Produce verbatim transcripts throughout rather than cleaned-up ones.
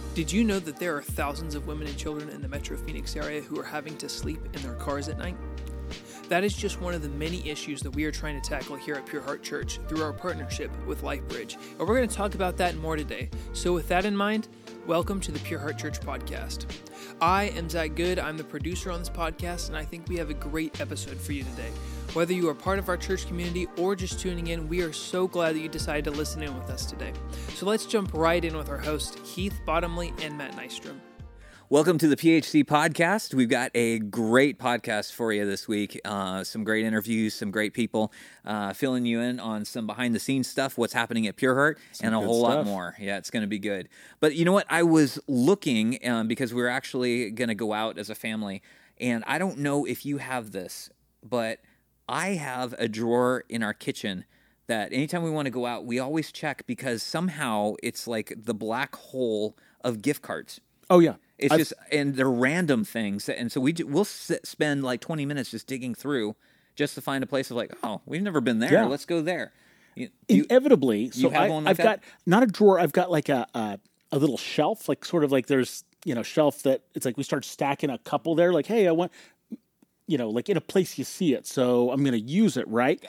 Did you know that there are thousands of women and children in the Metro Phoenix area who are having to sleep in their cars at night? That is just one of the many issues that we are trying to tackle here at Pure Heart Church through our partnership with LifeBridge. And we're going to talk about that and more today. So with that in mind, welcome to the Pure Heart Church podcast. I am Zach Good. I'm the producer on this podcast, and I think we have a great episode for you today. Whether you are part of our church community or just tuning in, we are so glad that you decided to listen in with us today. So let's jump right in with our hosts, Heath Bottomley and Matt Nystrom. Welcome to the P H C podcast. We've got a great podcast for you this week. Uh, some great interviews, some great people uh, filling you in on some behind-the-scenes stuff, what's happening at Pure Heart, some and a whole stuff. lot more. Yeah, it's going to be good. But you know what? I was looking um, because we we're actually going to go out as a family, and I don't know if you have this, but I have a drawer in our kitchen that anytime we want to go out, we always check because somehow it's like the black hole of gift cards. Oh, yeah. It's I've, just, and they're random things. And so we do, we'll sit, spend like twenty minutes just digging through just to find a place of like, oh, we've never been there. Yeah. Let's go there. You, Inevitably. You, so you have I, one like I've that? got, not a drawer, I've got like a, a a little shelf, like sort of like there's, you know, shelf that it's like we start stacking a couple there. Like, hey, I want, you know, like in a place you see it. So I'm going to use it, right?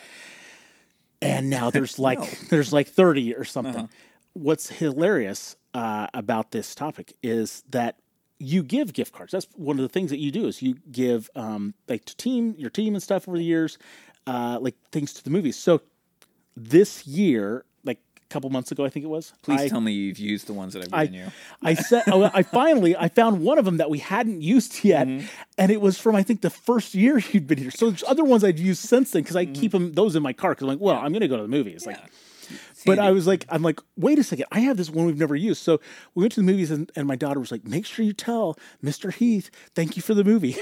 And now there's like, no. there's like thirty or something. Uh-huh. What's hilarious uh, about this topic is that you give gift cards. That's one of the things that you do is you give um, like to team, your team and stuff over the years, uh, like things to the movies. So this year, like a couple months ago, I think it was. Please I, tell me you've used the ones that I've given I, you. I said, oh, I finally, I found one of them that we hadn't used yet. Mm-hmm. And it was from, I think, the first year you'd been here. So there's other ones I'd used since then because I mm-hmm. keep them, those in my car because I'm like, well, yeah. I'm going to go to the movies. Yeah. Like, But I was like, I'm like, wait a second. I have this one we've never used. So we went to the movies and, and my daughter was like, make sure you tell Mister Heath, thank you for the movie.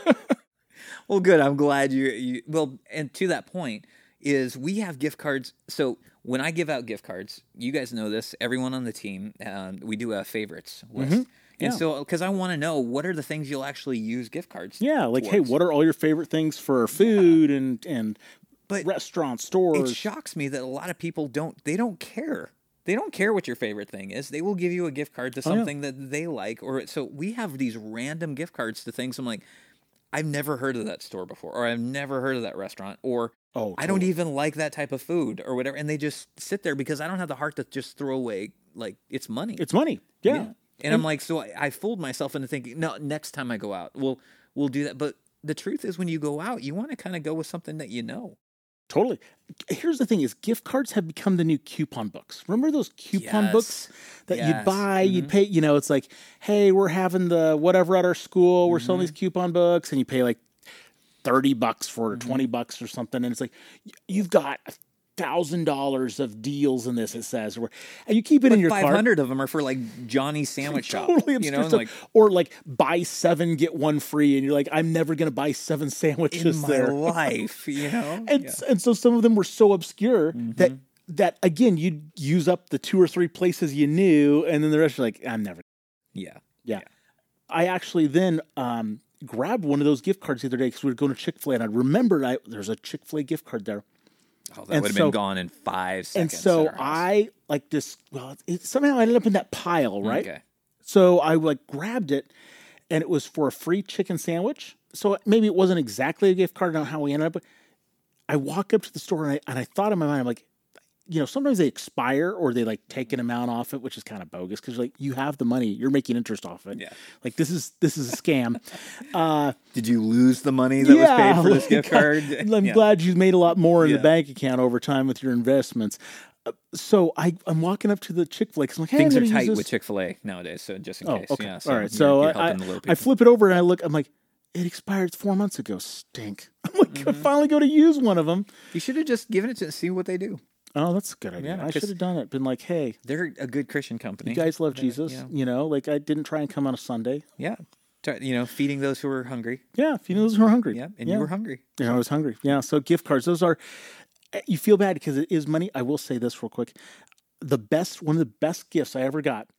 Well, good. I'm glad you, you, well, and to that point is we have gift cards. So when I give out gift cards, you guys know this, everyone on the team, um, we do a favorites list. Mm-hmm. And yeah. so, because I want to know what are the things you'll actually use gift cards Yeah, like, towards. hey, what are all your favorite things for food yeah. and, and, But restaurants, stores. It shocks me that a lot of people don't, they don't care. They don't care what your favorite thing is. They will give you a gift card to something oh, yeah. that they like. Or so we have these random gift cards to things. I'm like, I've never heard of that store before, or I've never heard of that restaurant, or oh, totally. I don't even like that type of food or whatever. And they just sit there because I don't have the heart to just throw away, like, it's money. It's money. Yeah. yeah. And, and I'm like, so I, I fooled myself into thinking, no, next time I go out, we'll, we'll do that. But the truth is when you go out, you want to kind of go with something that you know. Totally. Here's the thing is gift cards have become the new coupon books. Remember those coupon yes. books that yes. you'd buy, mm-hmm. you'd pay, you know, it's like, hey, we're having the whatever at our school. We're mm-hmm. selling these coupon books and you pay like thirty bucks for it or mm-hmm. twenty bucks or something. And it's like, you've got a thousand dollars of deals in this, it says, and you keep it but in your five cart. five hundred of them are for like Johnny's Sandwich Shop. Totally you know, like, or like buy seven, get one free. And you're like, I'm never going to buy seven sandwiches in my there. life, you know? and, yeah. and so some of them were so obscure mm-hmm. that, that again, you'd use up the two or three places you knew. And then the rest are like, I'm never. Yeah. Yeah. yeah. I actually then, um, grabbed one of those gift cards the other day because we were going to Chick-fil-A and I remembered I, there's a Chick-fil-A gift card there. Oh, that and would have so, been gone in five seconds. And so I like this, well, it, somehow I ended up in that pile, right? Okay. So I like grabbed it and it was for a free chicken sandwich. So maybe it wasn't exactly a gift card on how we ended up. But I walk up to the store and I, and I thought in my mind, I'm like, you know, sometimes they expire or they like take an amount off it, which is kind of bogus because like you have the money, you're making interest off it. Yeah. Like this is this is a scam. uh, Did you lose the money that yeah, was paid for this like, gift card? I'm yeah. glad you made a lot more in yeah. the bank account over time with your investments. Uh, so I, I'm walking up to the Chick-fil-A because I'm like, hey, things I'm are use tight this. with Chick-fil-A nowadays. So just in oh, case, okay. yeah. So all right. You're, so you're I, I, I flip it over and I look. I'm like, it expired four months ago. Stink. I'm like, mm-hmm. I finally go to use one of them. You should have just given it to see what they do. Oh, that's a good idea. Yeah, I should have done it. Been like, hey, they're a good Christian company. You guys love they're, Jesus, yeah. you know. Like I didn't try and come on a Sunday. Yeah, you know, feeding those who are hungry. Yeah, feeding those who are hungry. Yeah, and yeah. you were hungry. Yeah, so. I was hungry. Yeah, so gift cards. Those are. You feel bad because it is money. I will say this real quick. The best, one of the best gifts I ever got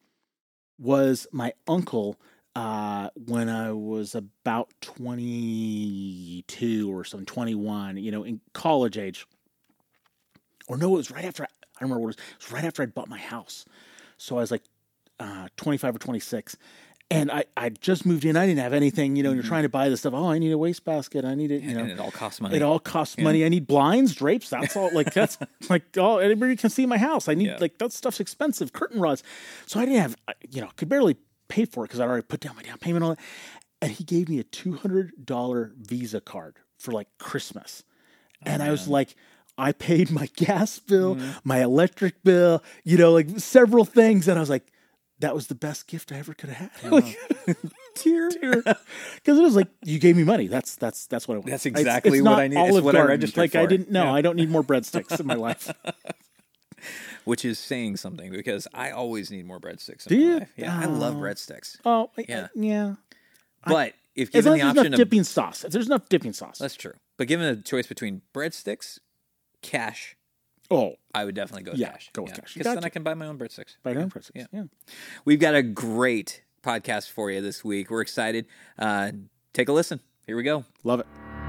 was my uncle. Uh, when I was about twenty-two or something, twenty-one, you know, in college age. Or no, it was right after, I, I don't remember what it was. It was right after I'd bought my house. So I was like, uh, twenty-five or twenty-six. And I, I just moved in. I didn't have anything, you know, and you're trying to buy this stuff. Oh, I need a wastebasket. I need it, you know. And it all costs money. It all costs yeah. money. I need blinds, drapes. That's all. Like, that's like, oh, everybody can see my house. I need, yeah. like, that stuff's expensive. Curtain rods. So I didn't have, you know, could barely pay for it because I'd already put down my down payment on it. And he gave me a two hundred dollars Visa card for, like, Christmas. Oh, and man. I was like, I paid my gas bill, mm-hmm. my electric bill, you know, like several things. And I was like, that was the best gift I ever could have had. Like, tear, tear, because it was like you gave me money. That's that's that's what I want. That's exactly it's, it's what I need. It's what Garden. I registered like for. I didn't know. Yeah. I don't need more breadsticks in my life. Which is saying something because I always need more breadsticks. In Do my you? Life. Yeah, oh. I love breadsticks. Oh, yeah, I, yeah. But I, if given the option enough of dipping sauce, if there's enough dipping sauce, that's true. But given a choice between breadsticks, cash. Oh, I would definitely go with yeah, cash. Go with yeah. cash. Because then I can buy my own breadsticks. Buy your own breadsticks. Yeah. yeah. We've got a great podcast for you this week. We're excited. Uh, take a listen. Here we go. Love it.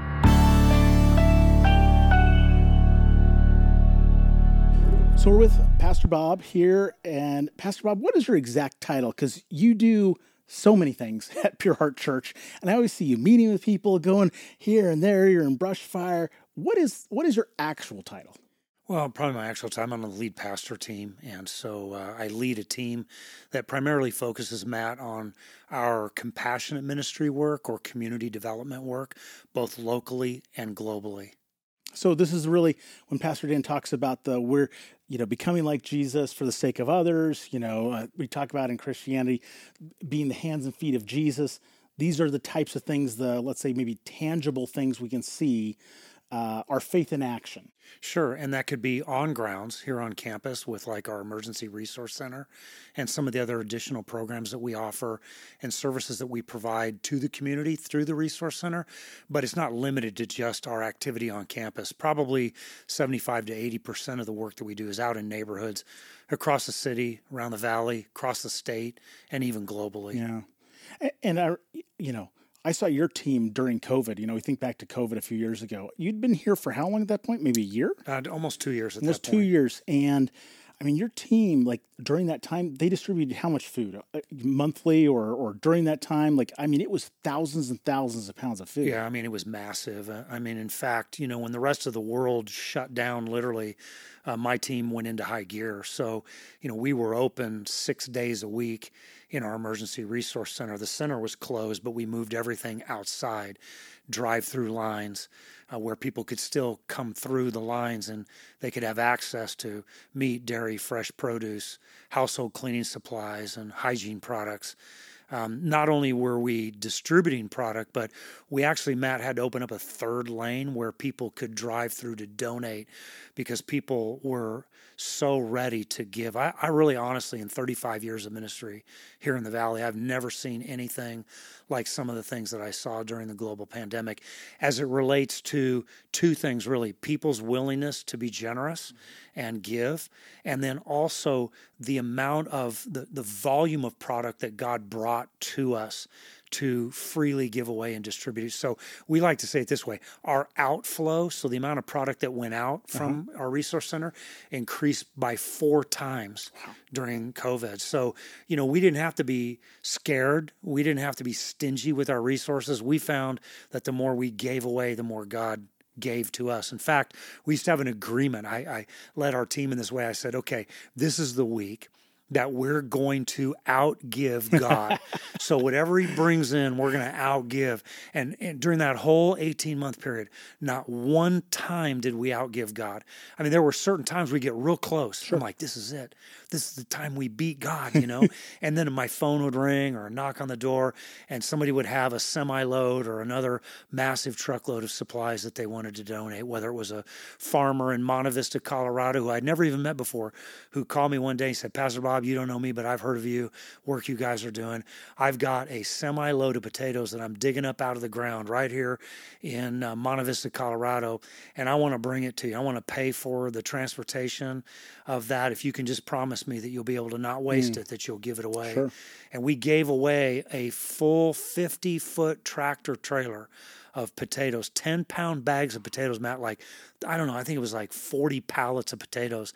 So we're with Pastor Bob here. And Pastor Bob, what is your exact title? Because you do so many things at Pure Heart Church. And I always see you meeting with people, going here and there. You're in brush fire. What is what is your actual title? Well, probably my actual time. I'm on the lead pastor team, and so uh, I lead a team that primarily focuses, Matt, on our compassionate ministry work or community development work, both locally and globally. So this is really when Pastor Dan talks about the we're, you know, becoming like Jesus for the sake of others. You know, uh, we talk about in Christianity being the hands and feet of Jesus. These are the types of things, the let's say maybe tangible things we can see. Uh, our faith in action. Sure, and that could be on grounds here on campus with like our Emergency Resource Center and some of the other additional programs that we offer and services that we provide to the community through the Resource Center. But it's not limited to just our activity on campus. Probably seventy-five to eighty percent of the work that we do is out in neighborhoods across the city, around the valley, across the state, and even globally. Yeah, and I, you know, I saw your team during COVID. You know, we think back to COVID a few years ago. You'd been here for how long at that point? Maybe a year? Uh, almost two years at almost that point. Almost two years. And, I mean, your team, like, during that time, they distributed how much food? Uh, monthly or, or during that time? Like, I mean, it was thousands and thousands of pounds of food. Yeah, I mean, it was massive. Uh, I mean, in fact, you know, when the rest of the world shut down, literally, uh, my team went into high gear. So, you know, we were open six days a week in our Emergency Resource Center. The center was closed, but we moved everything outside, drive-through lines uh, where people could still come through the lines and they could have access to meat, dairy, fresh produce, household cleaning supplies, and hygiene products. Um, not only were we distributing product, but we actually, Matt, had to open up a third lane where people could drive through to donate because people were so ready to give. I, I really honestly, in thirty-five years of ministry here in the Valley, I've never seen anything like some of the things that I saw during the global pandemic as it relates to two things, really: people's willingness to be generous and give, and then also the amount of the, the volume of product that God brought to us to freely give away and distribute. So we like to say it this way: our outflow, so the amount of product that went out from uh-huh. our resource center, increased by four times wow. during COVID. So, you know, we didn't have to be scared. We didn't have to be stingy with our resources. We found that the more we gave away, the more God gave to us. In fact, we used to have an agreement. I, I led our team in this way. I said, okay, this is the week that we're going to outgive God. So whatever he brings in, we're going to outgive. And, and during that whole eighteen-month period, not one time did we outgive God. I mean, there were certain times we get real close. Sure. I'm like, this is it. This is the time we beat God, you know? And then my phone would ring or a knock on the door, and somebody would have a semi-load or another massive truckload of supplies that they wanted to donate, whether it was a farmer in Monte Vista, Colorado, who I'd never even met before, who called me one day and said, Pastor Bob, you don't know me, but I've heard of you, work you guys are doing. I've got a semi-load of potatoes that I'm digging up out of the ground right here in uh, Monte Vista, Colorado, and I want to bring it to you. I want to pay for the transportation of that. If you can just promise me that you'll be able to not waste mm. it, that you'll give it away. Sure. And we gave away a full fifty-foot tractor trailer of potatoes, ten-pound bags of potatoes, Matt, like, I don't know, I think it was like forty pallets of potatoes,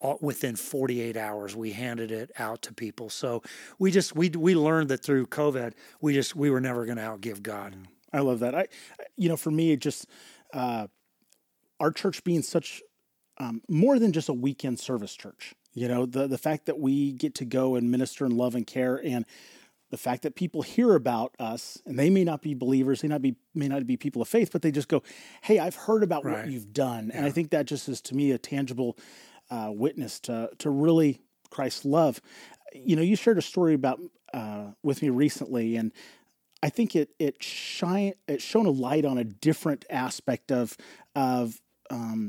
all, within forty-eight hours, we handed it out to people. So we just we we learned that through COVID, we just we were never going to outgive God. I love that. I, you know, for me, it just uh, our church being such um, more than just a weekend service church. You know, the the fact that we get to go and minister and love and care, and the fact that people hear about us, and they may not be believers, they not be may not be people of faith, but they just go, "Hey, I've heard about Right. what you've done," Yeah. and I think that just is to me a tangible uh, witness to to really Christ's love. You know, you shared a story about uh, with me recently, and I think it it shine it shone a light on a different aspect of of um,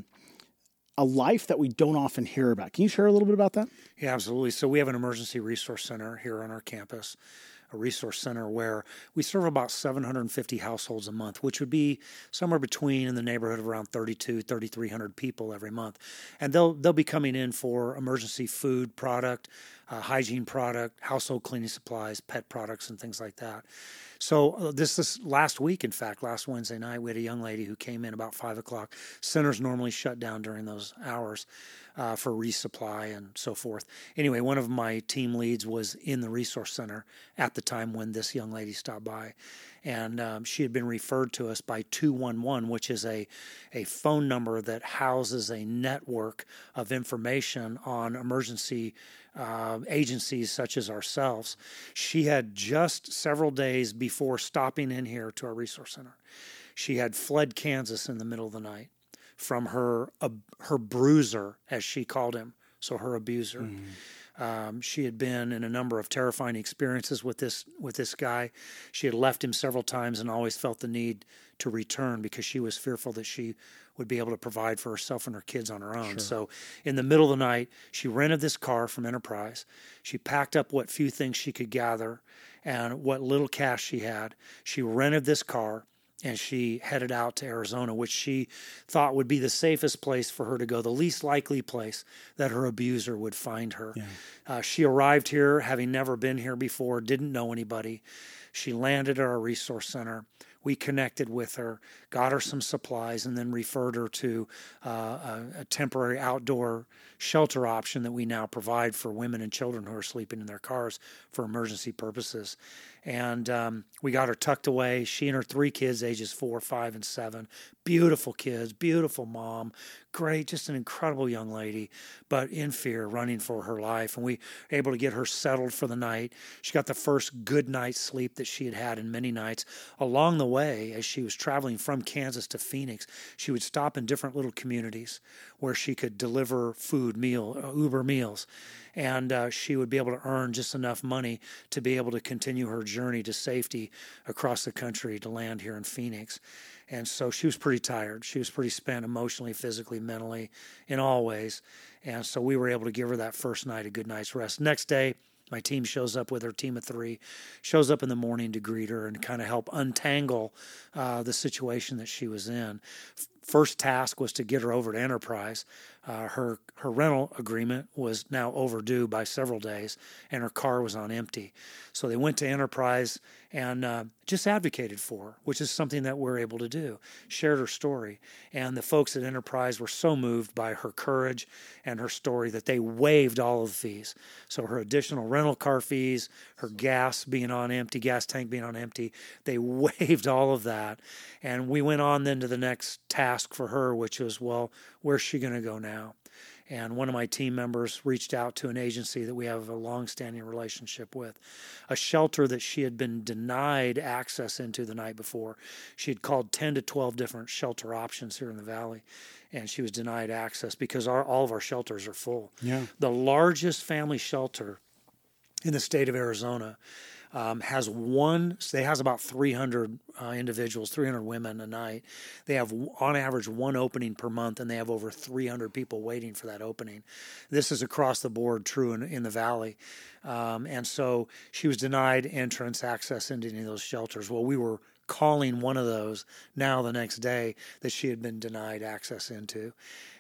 a life that we don't often hear about. Can you share a little bit about that? Yeah, absolutely. So we have an emergency resource center here on our campus, a resource center where we serve about seven hundred fifty households a month, which would be somewhere between in the neighborhood of around thirty-two, thirty-three hundred people every month. And they'll they'll be coming in for emergency food product, uh, hygiene product, household cleaning supplies, pet products, and things like that. So uh, this this last week, in fact, last Wednesday night, we had a young lady who came in about five o'clock. Centers normally shut down during those hours uh, for resupply and so forth. Anyway, one of my team leads was in the resource center at the time when this young lady stopped by. And um, she had been referred to us by two one one, which is a, a phone number that houses a network of information on emergency uh, agencies such as ourselves. She had just several days before stopping in here to our resource center, she had fled Kansas in the middle of the night from her uh, her bruiser, as she called him, so her abuser. Mm. Um, she had been in a number of terrifying experiences with this with this guy. She had left him several times and always felt the need to return because she was fearful that she would be able to provide for herself and her kids on her own. Sure. So in the middle of the night, she rented this car from Enterprise. She packed up what few things she could gather and what little cash she had. She rented this car, and she headed out to Arizona, which she thought would be the safest place for her to go, the least likely place that her abuser would find her. Yeah. Uh, she arrived here having never been here before, didn't know anybody. She landed at our resource center. We connected with her, got her some supplies, and then referred her to uh, a, a temporary outdoor shelter option that we now provide for women and children who are sleeping in their cars for emergency purposes. And um, we got her tucked away. She and her three kids, ages four, five, and seven. Beautiful kids, beautiful mom, great, just an incredible young lady, but in fear, running for her life. And we were able to get her settled for the night. She got the first good night's sleep that she had had in many nights. Along the way, as she was traveling from Kansas to Phoenix, she would stop in different little communities where she could deliver food, meal, uh, Uber meals. And uh, she would be able to earn just enough money to be able to continue her journey to safety across the country to land here in Phoenix. And so she was pretty tired. She was pretty spent emotionally, physically, mentally, in all ways. And so we were able to give her that first night a good night's rest. Next day, my team shows up with her team of three, shows up in the morning to greet her and kind of help untangle uh, the situation that she was in. First task was to get her over to Enterprise. Uh, her her rental agreement was now overdue by several days, and her car was on empty. So they went to Enterprise and uh, just advocated for her, which is something that we're able to do. Shared her story, and the folks at Enterprise were so moved by her courage and her story that they waived all of the fees. So her additional rental car fees, her gas being on empty, gas tank being on empty, they waived all of that. And we went on then to the next task for her, which was, well, where's she going to go now? And one of my team members reached out to an agency that we have a long-standing relationship with, a shelter that she had been denied access into the night before. She had called ten to twelve different shelter options here in the Valley, and she was denied access because our, all of our shelters are full. Yeah. The largest family shelter in the state of Arizona Um, has one, they has about three hundred uh, individuals, three hundred women a night. They have on average one opening per month, and they have over three hundred people waiting for that opening. This is across the board true in, in the Valley. Um, and so she was denied entrance access into any of those shelters. Well, we were calling one of those now the next day that she had been denied access into.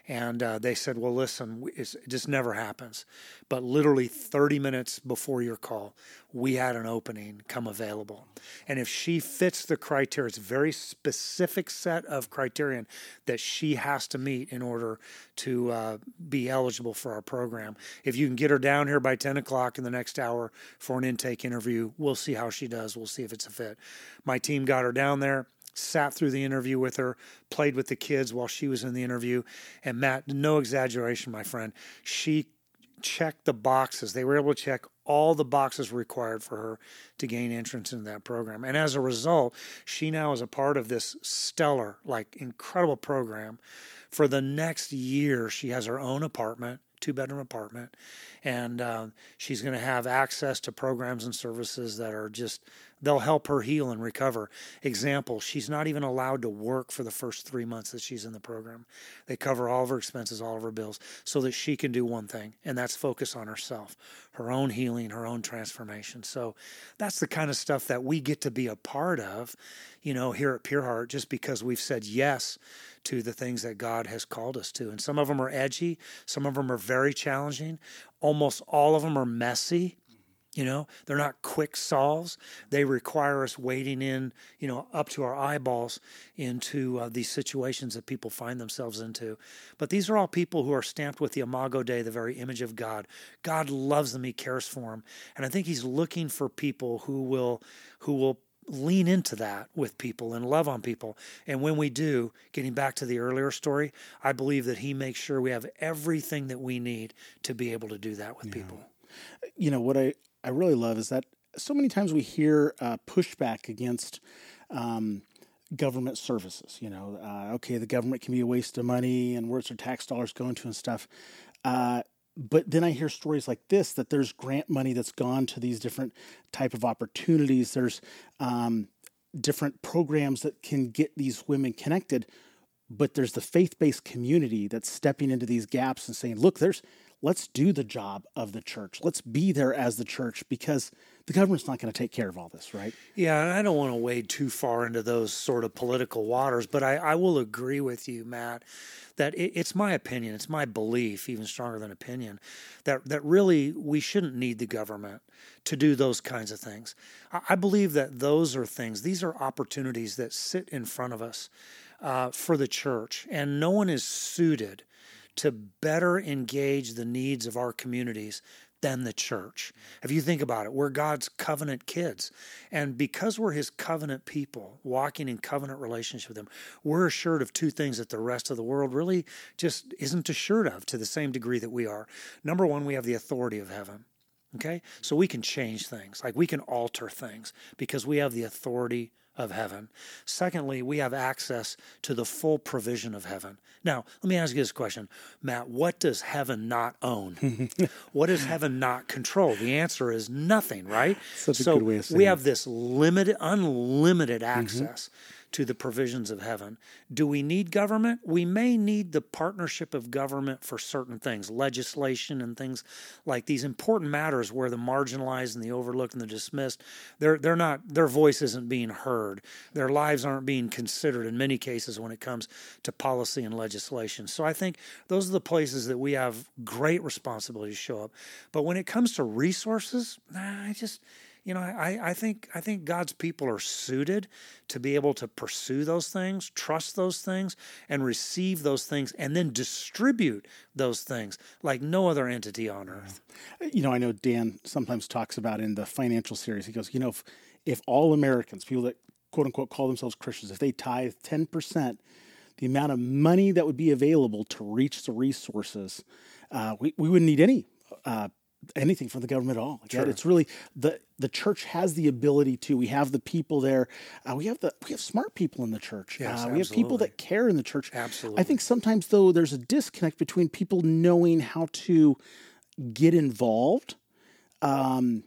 And uh, they said, well, listen, it's, it just never happens. But literally thirty minutes before your call, we had an opening come available. And if she fits the criteria, it's a very specific set of criterion that she has to meet in order to uh, be eligible for our program. If you can get her down here by ten o'clock in the next hour for an intake interview, we'll see how she does. We'll see if it's a fit. My team got her down there, sat through the interview with her, played with the kids while she was in the interview. And Matt, no exaggeration, my friend, she checked the boxes. They were able to check all the boxes required for her to gain entrance into that program. And as a result, she now is a part of this stellar, like incredible program. For the next year, she has her own apartment, two-bedroom apartment, and uh, she's going to have access to programs and services that are just, they'll help her heal and recover. Example, she's not even allowed to work for the first three months that she's in the program. They cover all of her expenses, all of her bills, so that she can do one thing, and that's focus on herself, her own healing, her own transformation. So that's the kind of stuff that we get to be a part of, you know, here at Pure Heart, just because we've said yes to the things that God has called us to. And some of them are edgy. Some of them are very challenging. Almost all of them are messy. You know, they're not quick solves. They require us wading in, you know, up to our eyeballs into uh, these situations that people find themselves into. But these are all people who are stamped with the Imago Dei, the very image of God. God loves them. He cares for them. And I think he's looking for people who will, who will lean into that with people and love on people. And when we do, getting back to the earlier story, I believe that he makes sure we have everything that we need to be able to do that with yeah. people. You know, what I, I really love is that so many times we hear uh, pushback against um, government services. You know, uh, okay, the government can be a waste of money and where's their tax dollars going to and stuff. Uh, But then I hear stories like this, that there's grant money that's gone to these different type of opportunities. There's um, different programs that can get these women connected, but there's the faith-based community that's stepping into these gaps and saying, look, there's, let's do the job of the church. Let's be there as the church, because the government's not going to take care of all this, right? Yeah, and I don't want to wade too far into those sort of political waters, but I, I will agree with you, Matt, that it, it's my opinion, it's my belief, even stronger than opinion, that, that really we shouldn't need the government to do those kinds of things. I, I believe that those are things, these are opportunities that sit in front of us uh, for the church, and no one is suited to better engage the needs of our communities than the church. If you think about it, we're God's covenant kids. And because we're his covenant people, walking in covenant relationship with him, we're assured of two things that the rest of the world really just isn't assured of to the same degree that we are. Number one, we have the authority of heaven. Okay? So we can change things. Like we can alter things because we have the authority of heaven. Secondly, we have access to the full provision of heaven. Now, let me ask you this question, Matt. What does heaven not own? What does heaven not control? The answer is nothing, right? Such a so good way of saying we it. have this limited, unlimited access mm-hmm. to the provisions of heaven. Do we need government? We may need the partnership of government for certain things, legislation and things like these important matters where the marginalized and the overlooked and the dismissed, they're they're not, their voice isn't being heard. Their lives aren't being considered in many cases when it comes to policy and legislation. So I think those are the places that we have great responsibility to show up. But when it comes to resources, nah, I just... You know, I, I think I think God's people are suited to be able to pursue those things, trust those things, and receive those things, and then distribute those things like no other entity on earth. You know, I know Dan sometimes talks about in the financial series, he goes, you know, if, if all Americans, people that quote unquote call themselves Christians, if they tithe ten percent, the amount of money that would be available to reach the resources, uh, we, we wouldn't need any uh anything from the government at all. Sure. It's really the the church has the ability to. We have the people there. Uh, we have the we have smart people in the church. Yes, uh, we have people that care in the church. Absolutely. I think sometimes though there's a disconnect between people knowing how to get involved. Um,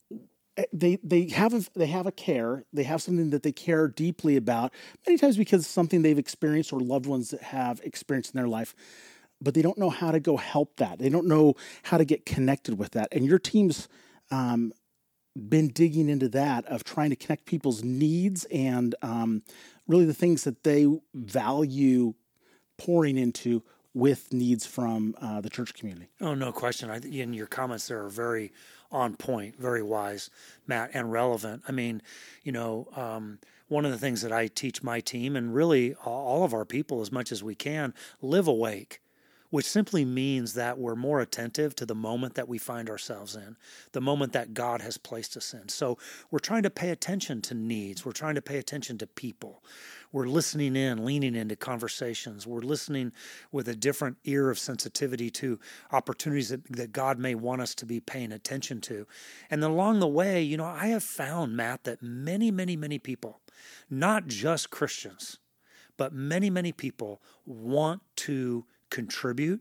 they they have a, they have a care. They have something that they care deeply about. Many times because it's something they've experienced or loved ones that have experienced in their life. But they don't know how to go help that. They don't know how to get connected with that. And your team's um, been digging into that of trying to connect people's needs and um, really the things that they value pouring into with needs from uh, the church community. Oh, no question. I, and your comments there are very on point, very wise, Matt, and relevant. I mean, you know, um, one of the things that I teach my team, and really all of our people as much as we can, live awake, which simply means that we're more attentive to the moment that we find ourselves in, the moment that God has placed us in. So we're trying to pay attention to needs. We're trying to pay attention to people. We're listening in, leaning into conversations. We're listening with a different ear of sensitivity to opportunities that, that God may want us to be paying attention to. And then along the way, you know, I have found, Matt, that many, many, many people, not just Christians, but many, many people want to contribute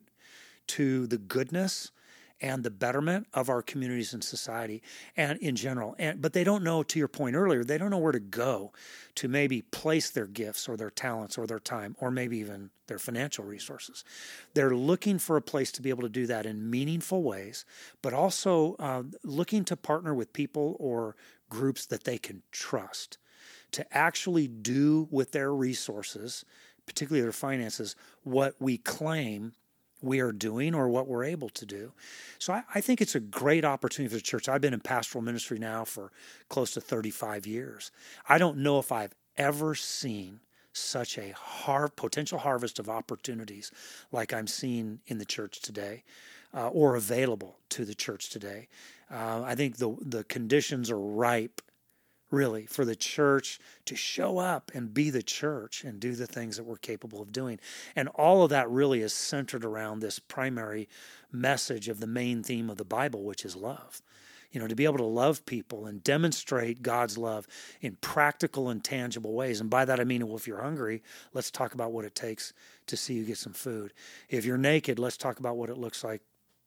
to the goodness and the betterment of our communities and society and in general. And but they don't know, to your point earlier, they don't know where to go to maybe place their gifts or their talents or their time or maybe even their financial resources. They're looking for a place to be able to do that in meaningful ways, but also uh, looking to partner with people or groups that they can trust to actually do with their resources, particularly their finances, what we claim we are doing or what we're able to do. So I, I think it's a great opportunity for the church. I've been in pastoral ministry now for close to thirty-five years. I don't know if I've ever seen such a har- potential harvest of opportunities like I'm seeing in the church today uh, or available to the church today. Uh, I think the the conditions are ripe, really, for the church to show up and be the church and do the things that we're capable of doing. And all of that really is centered around this primary message of the main theme of the Bible, which is love. You know, to be able to love people and demonstrate God's love in practical and tangible ways. And by that I mean, well, if you're hungry, let's talk about what it takes to see you get some food. If you're naked, let's talk about what it looks like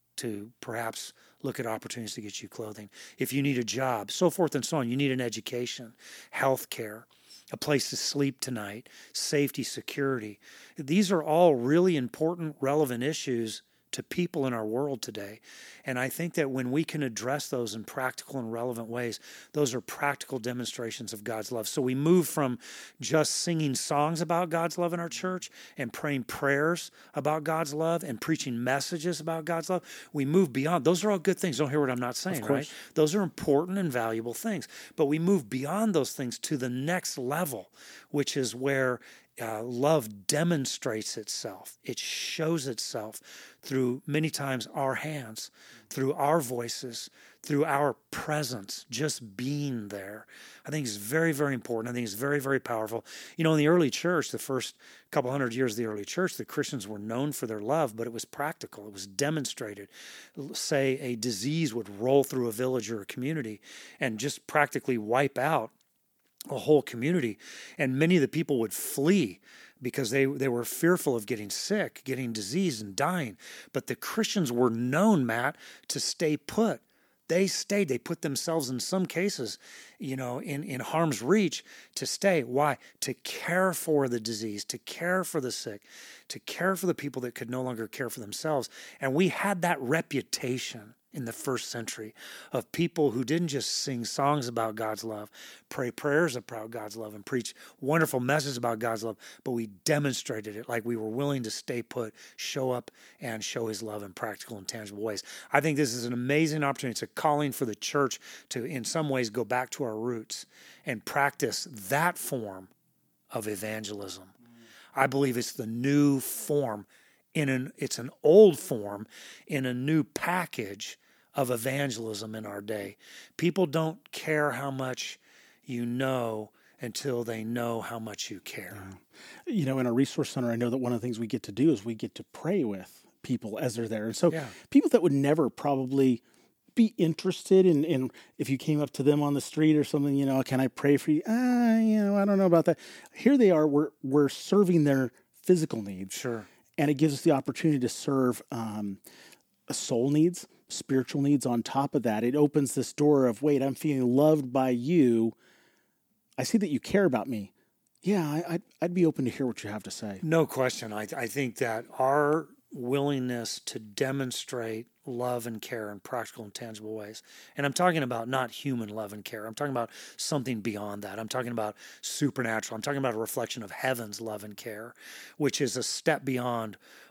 to perhaps look at opportunities to get you clothing. If you need a job, so forth and so on. You need an education, health care, a place to sleep tonight, safety, security. These are all really important, relevant issues to people in our world today. And I think that when we can address those in practical and relevant ways, those are practical demonstrations of God's love. So we move from just singing songs about God's love in our church and praying prayers about God's love and preaching messages about God's love. We move beyond. Those are all good things. Don't hear what I'm not saying, right? Those are important and valuable things. But we move beyond those things to the next level, which is where Uh, love demonstrates itself. It shows itself through many times our hands, through our voices, through our presence, just being there. I think it's very, very important. I think it's very, very powerful. You know, in the early church, the first couple hundred years of the early church, the Christians were known for their love, but it was practical. It was demonstrated. Say a disease would roll through a village or a community and just practically wipe out a whole community, and many of the people would flee because they, they were fearful of getting sick, getting disease, and dying. But the Christians were known, Matt, to stay put. They stayed. They put themselves in some cases, you know, in, in harm's reach to stay. Why? To care for the disease, to care for the sick, to care for the people that could no longer care for themselves. And we had that reputation in the first century of people who didn't just sing songs about God's love, pray prayers about God's love, and preach wonderful messages about God's love, but we demonstrated it like we were willing to stay put, show up, and show his love in practical and tangible ways. I think this is an amazing opportunity. It's a calling for the church to, in some ways, go back to our roots and practice that form of evangelism. I believe it's the new form. In an, it's an old form in a new package of evangelism in our day. People don't care how much you know until they know how much you care. Yeah. You know, in our resource center, I know that one of the things we get to do is we get to pray with people as they're there. And so yeah. people that would never probably be interested in, in if you came up to them on the street or something, you know, can I pray for you? Ah, you know, I don't know about that. Here they are. We're, we're serving their physical needs. Sure. And it gives us the opportunity to serve um, soul needs, spiritual needs on top of that. It opens this door of, wait, I'm feeling loved by you. I see that you care about me. Yeah, I, I'd, I'd be open to hear what you have to say. No question. I, I think that our willingness to demonstrate love and care in practical and tangible ways. And I'm talking about not human love and care. I'm talking about something beyond that. I'm talking about supernatural. I'm talking about a reflection of heaven's love and care, which is a step beyond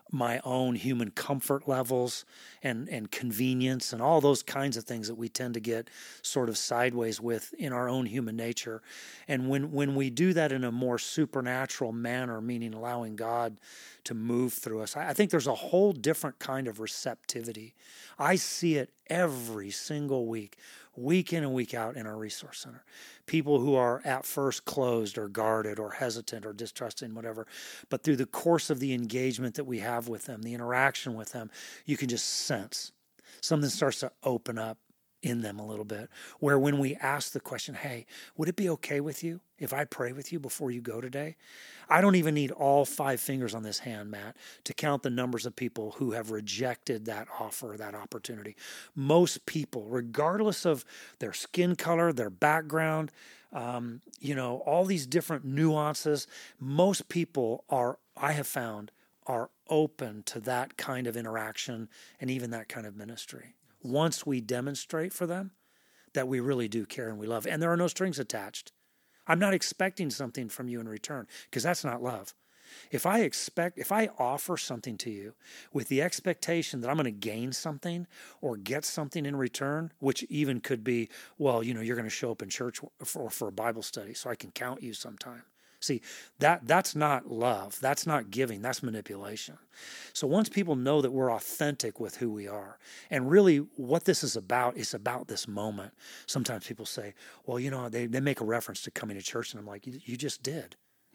my own human comfort levels and, and convenience and all those kinds of things that we tend to get sort of sideways with in our own human nature. And when, when we do that in a more supernatural manner, meaning allowing God to move through us, I, I think there's a whole different kind of receptivity. I see it every single week, week in and week out in our resource center. People who are at first closed or guarded or hesitant or distrusting, whatever. But through the course of the engagement that we have with them, the interaction with them, you can just sense something starts to open up in them a little bit. Where when we ask the question, hey, would it be okay with you if I pray with you before you go today? I don't even need all five fingers on this hand, Matt, to count the numbers of people who have rejected that offer, that opportunity. Most people, regardless of their skin color, their background, um, you know, all these different nuances, most people are, I have found, are open to that kind of interaction and even that kind of ministry. Once we demonstrate for them that we really do care and we love, and there are no strings attached. I'm not expecting something from you in return, because that's not love. If I expect, if I offer something to you with the expectation that I'm going to gain something or get something in return, which even could be, well, you know, you're going to show up in church for, for a Bible study so I can count you sometime. See, that that's not love. That's not giving. That's manipulation. So once people know that we're authentic with who we are, and really what this is about is about this moment. Sometimes people say, well, you know, they, they make a reference to coming to church, and I'm like, you, you just did.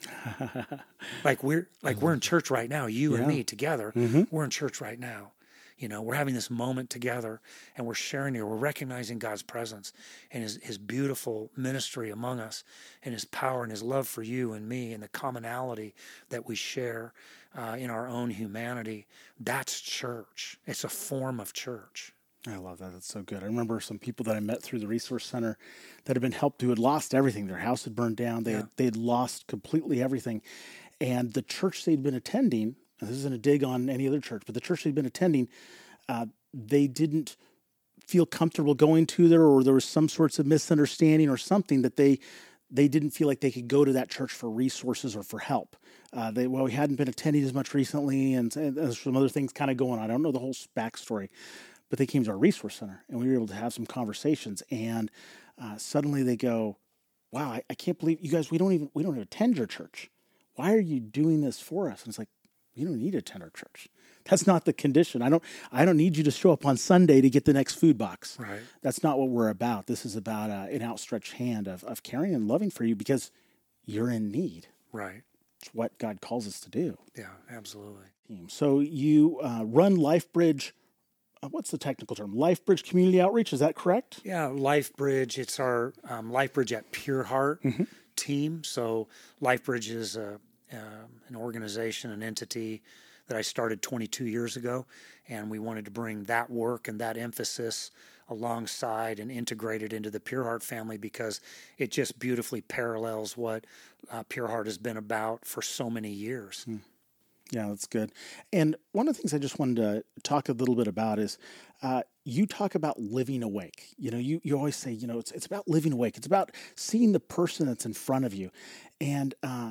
like we're like we're in church right now, you yeah. and me together. Mm-hmm. We're in church right now. You know, we're having this moment together, and we're sharing it. We're recognizing God's presence and his, his beautiful ministry among us, and his power and his love for you and me, and the commonality that we share uh, in our own humanity. That's church. It's a form of church. I love that. That's so good. I remember some people that I met through the resource center that had been helped, who had lost everything. Their house had burned down. They yeah. had, they had lost completely everything. And the church they'd been attending, and this isn't a dig on any other church, but the church they'd been attending, uh, they didn't feel comfortable going to there, or there was some sorts of misunderstanding or something that they they didn't feel like they could go to that church for resources or for help. Uh, they well, we hadn't been attending as much recently, and, and there's some other things kind of going on. I don't know the whole backstory, but they came to our resource center, and we were able to have some conversations. And uh, suddenly they go, "Wow, I, I can't believe you guys. We don't even we don't even attend your church. Why are you doing this for us?" And it's like, you don't need to attend our church. That's not the condition. I don't I don't need you to show up on Sunday to get the next food box. Right. That's not what we're about. This is about uh, an outstretched hand of, of caring and loving for you because you're in need. Right. It's what God calls us to do. Yeah, absolutely. So you uh, run LifeBridge, uh, what's the technical term? LifeBridge Community Outreach, is that correct? Yeah, LifeBridge, it's our um, LifeBridge at Pure Heart mm-hmm. team. So LifeBridge is a, uh, an organization, an entity that I started twenty-two years ago, and we wanted to bring that work and that emphasis alongside and integrate it into the Pure Heart family because it just beautifully parallels what uh, Pure Heart has been about for so many years. Hmm. Yeah, that's good. And one of the things I just wanted to talk a little bit about is uh, you talk about living awake. You know, you, you always say, you know, it's it's about living awake. It's about seeing the person that's in front of you. And uh,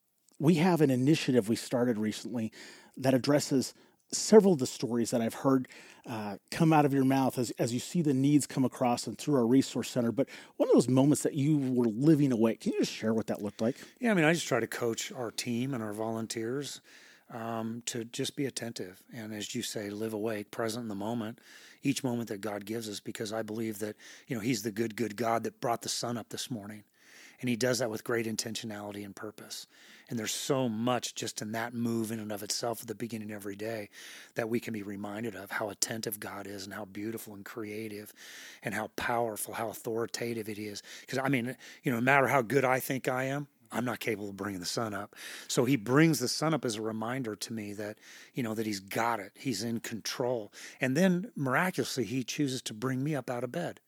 we have an initiative we started recently that addresses several of the stories that I've heard uh, come out of your mouth as, as you see the needs come across and through our resource center. But one of those moments that you were living awake, can you just share what that looked like? Yeah, I mean, I just try to coach our team and our volunteers um, to just be attentive. And as you say, live awake, present in the moment, each moment that God gives us, because I believe that, you know, he's the good, good God that brought the sun up this morning. And he does that with great intentionality and purpose. And there's so much just in that move in and of itself at the beginning of every day that we can be reminded of how attentive God is and how beautiful and creative and how powerful, how authoritative it is. Because, I mean, you know, no matter how good I think I am, I'm not capable of bringing the sun up. So he brings the sun up as a reminder to me that, you know, that he's got it. He's in control. And then miraculously, he chooses to bring me up out of bed.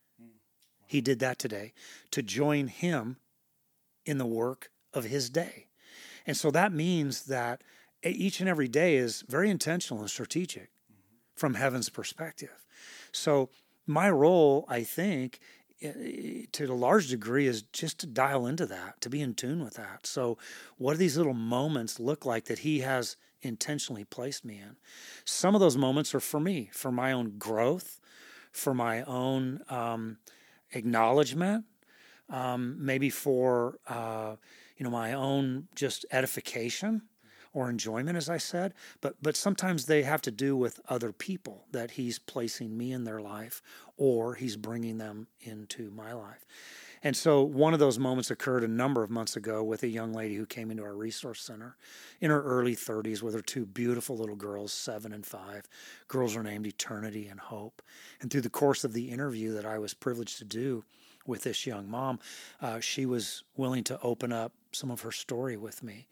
He did that today to join him in the work of his day. And so that means that each and every day is very intentional and strategic mm-hmm. from heaven's perspective. So my role, I think, to a large degree is just to dial into that, to be in tune with that. So what do these little moments look like that he has intentionally placed me in. Some of those moments are for me, for my own growth, for my own um, acknowledgement, um, maybe for uh, you know my own just edification or enjoyment, as I said. But but sometimes they have to do with other people that he's placing me in their life, or he's bringing them into my life. And so one of those moments occurred a number of months ago with a young lady who came into our resource center in her early thirties with her two beautiful little girls, seven and five. Girls are named Eternity and Hope. And through the course of the interview that I was privileged to do with this young mom, uh, she was willing to open up some of her story with me.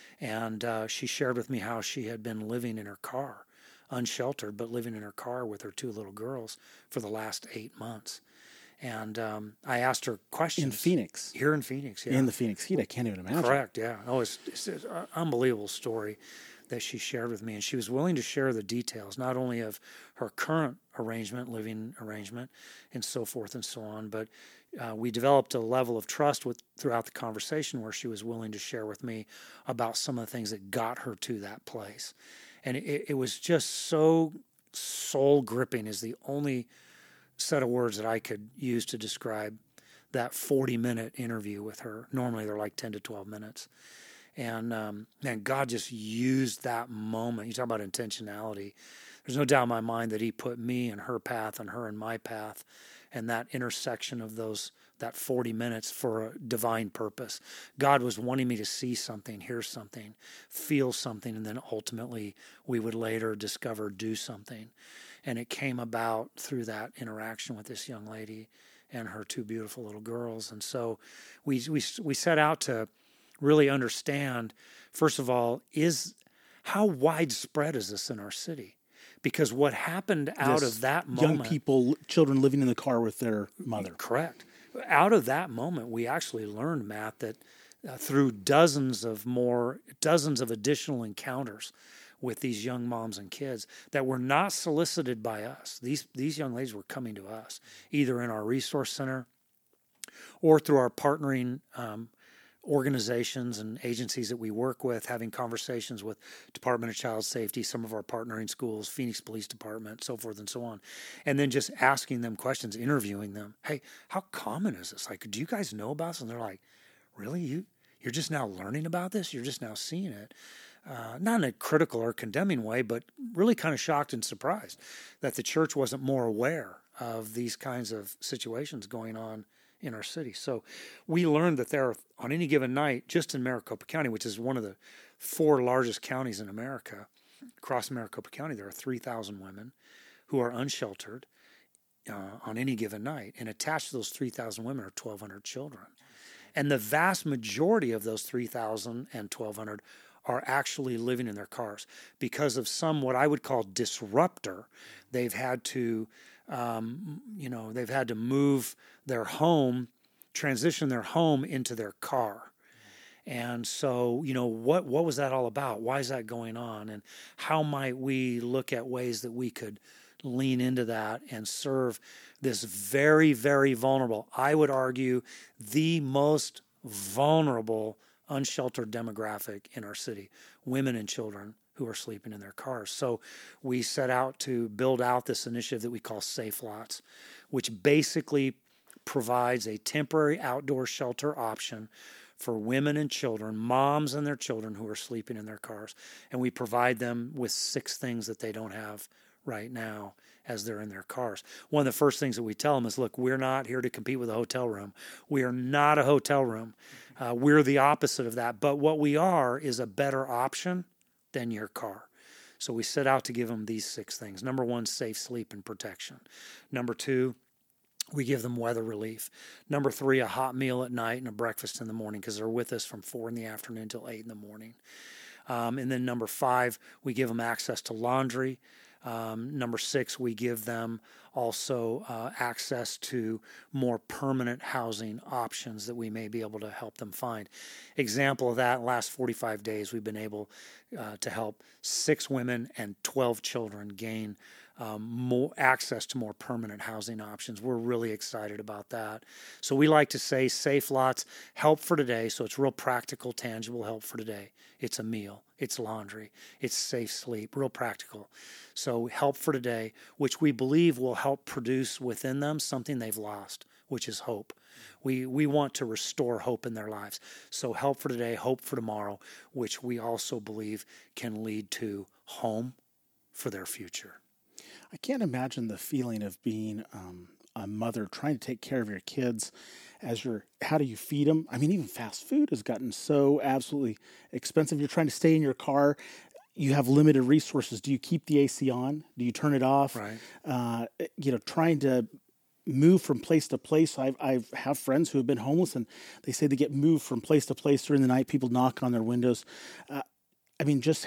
And uh, she shared with me how she had been living in her car, unsheltered, but living in her car with her two little girls for the last eight months. And um, I asked her questions. In Phoenix. Here in Phoenix, yeah. In the Phoenix heat, I can't even imagine. Correct, yeah. Oh, it's, it's an unbelievable story that she shared with me. And she was willing to share the details, not only of her current arrangement, living arrangement, and so forth and so on, but uh, we developed a level of trust with throughout the conversation where she was willing to share with me about some of the things that got her to that place. And it, it was just so soul-gripping is the only set of words that I could use to describe that forty-minute interview with her. Normally they're like ten to twelve minutes. And, um, man, God just used that moment. You talk about intentionality. There's no doubt in my mind that he put me in her path and her in my path, and that intersection of those, that forty minutes for a divine purpose. God was wanting me to see something, hear something, feel something, and then ultimately we would later discover, do something. And it came about through that interaction with this young lady and her two beautiful little girls. And so we we we set out to really understand, first of all, is how widespread is this in our city? Because what happened out This of that moment... Young people, children living in the car with their mother. Correct. Out of that moment, we actually learned, Matt, that uh, through dozens of more, dozens of additional encounters with these young moms and kids that were not solicited by us. These these young ladies were coming to us, either in our resource center or through our partnering um, organizations and agencies that we work with, having conversations with Department of Child Safety, some of our partnering schools, Phoenix Police Department, so forth and so on. And then just asking them questions, interviewing them. Hey, how common is this? Like, do you guys know about this? And they're like, really? You, you're just now learning about this? You're just now seeing it? Uh, not in a critical or condemning way, but really kind of shocked and surprised that the church wasn't more aware of these kinds of situations going on in our city. So we learned that there are, on any given night, just in Maricopa County, which is one of the four largest counties in America, across Maricopa County, there are three thousand women who are unsheltered uh, on any given night. And attached to those three thousand women are twelve hundred children. And the vast majority of those three thousand and twelve hundred are actually living in their cars because of some what I would call disruptor. They've had to, um, you know, they've had to move their home, transition their home into their car. And so, you know, what what was that all about? Why is that going on? And how might we look at ways that we could lean into that and serve this very, very vulnerable, I would argue, the most vulnerable unsheltered demographic in our city, women and children who are sleeping in their cars. So we set out to build out this initiative that we call Safe Lots, which basically provides a temporary outdoor shelter option for women and children, moms and their children who are sleeping in their cars. And we provide them with six things that they don't have right now as they're in their cars. One of the first things that we tell them is, look, we're not here to compete with a hotel room. We are not a hotel room. Uh, we're the opposite of that. But what we are is a better option than your car. So we set out to give them these six things. Number one, safe sleep and protection. Number two, we give them weather relief. Number three, a hot meal at night and a breakfast in the morning because they're with us from four in the afternoon till eight in the morning. Um, and then number five, we give them access to laundry. Um, number six, we give them also uh, access to more permanent housing options that we may be able to help them find. Example of that, in the last forty-five days, we've been able uh, to help six women and twelve children gain um, more access to more permanent housing options. We're really excited about that. So we like to say Safe Lots, help for today. So it's real practical, tangible help for today. It's a meal, it's laundry, it's safe sleep, real practical. So help for today, which we believe will help produce within them something they've lost, which is hope. We we want to restore hope in their lives. So help for today, hope for tomorrow, which we also believe can lead to home for their future. I can't imagine the feeling of being um, a mother trying to take care of your kids as you're, how do you feed them? I mean, even fast food has gotten so absolutely expensive. You're trying to stay in your car. You have limited resources. Do you keep the A C on? Do you turn it off? Right. Uh, you know, trying to move from place to place. I've, I've have friends who have been homeless, and they say they get moved from place to place during the night. People knock on their windows. Uh, I mean, just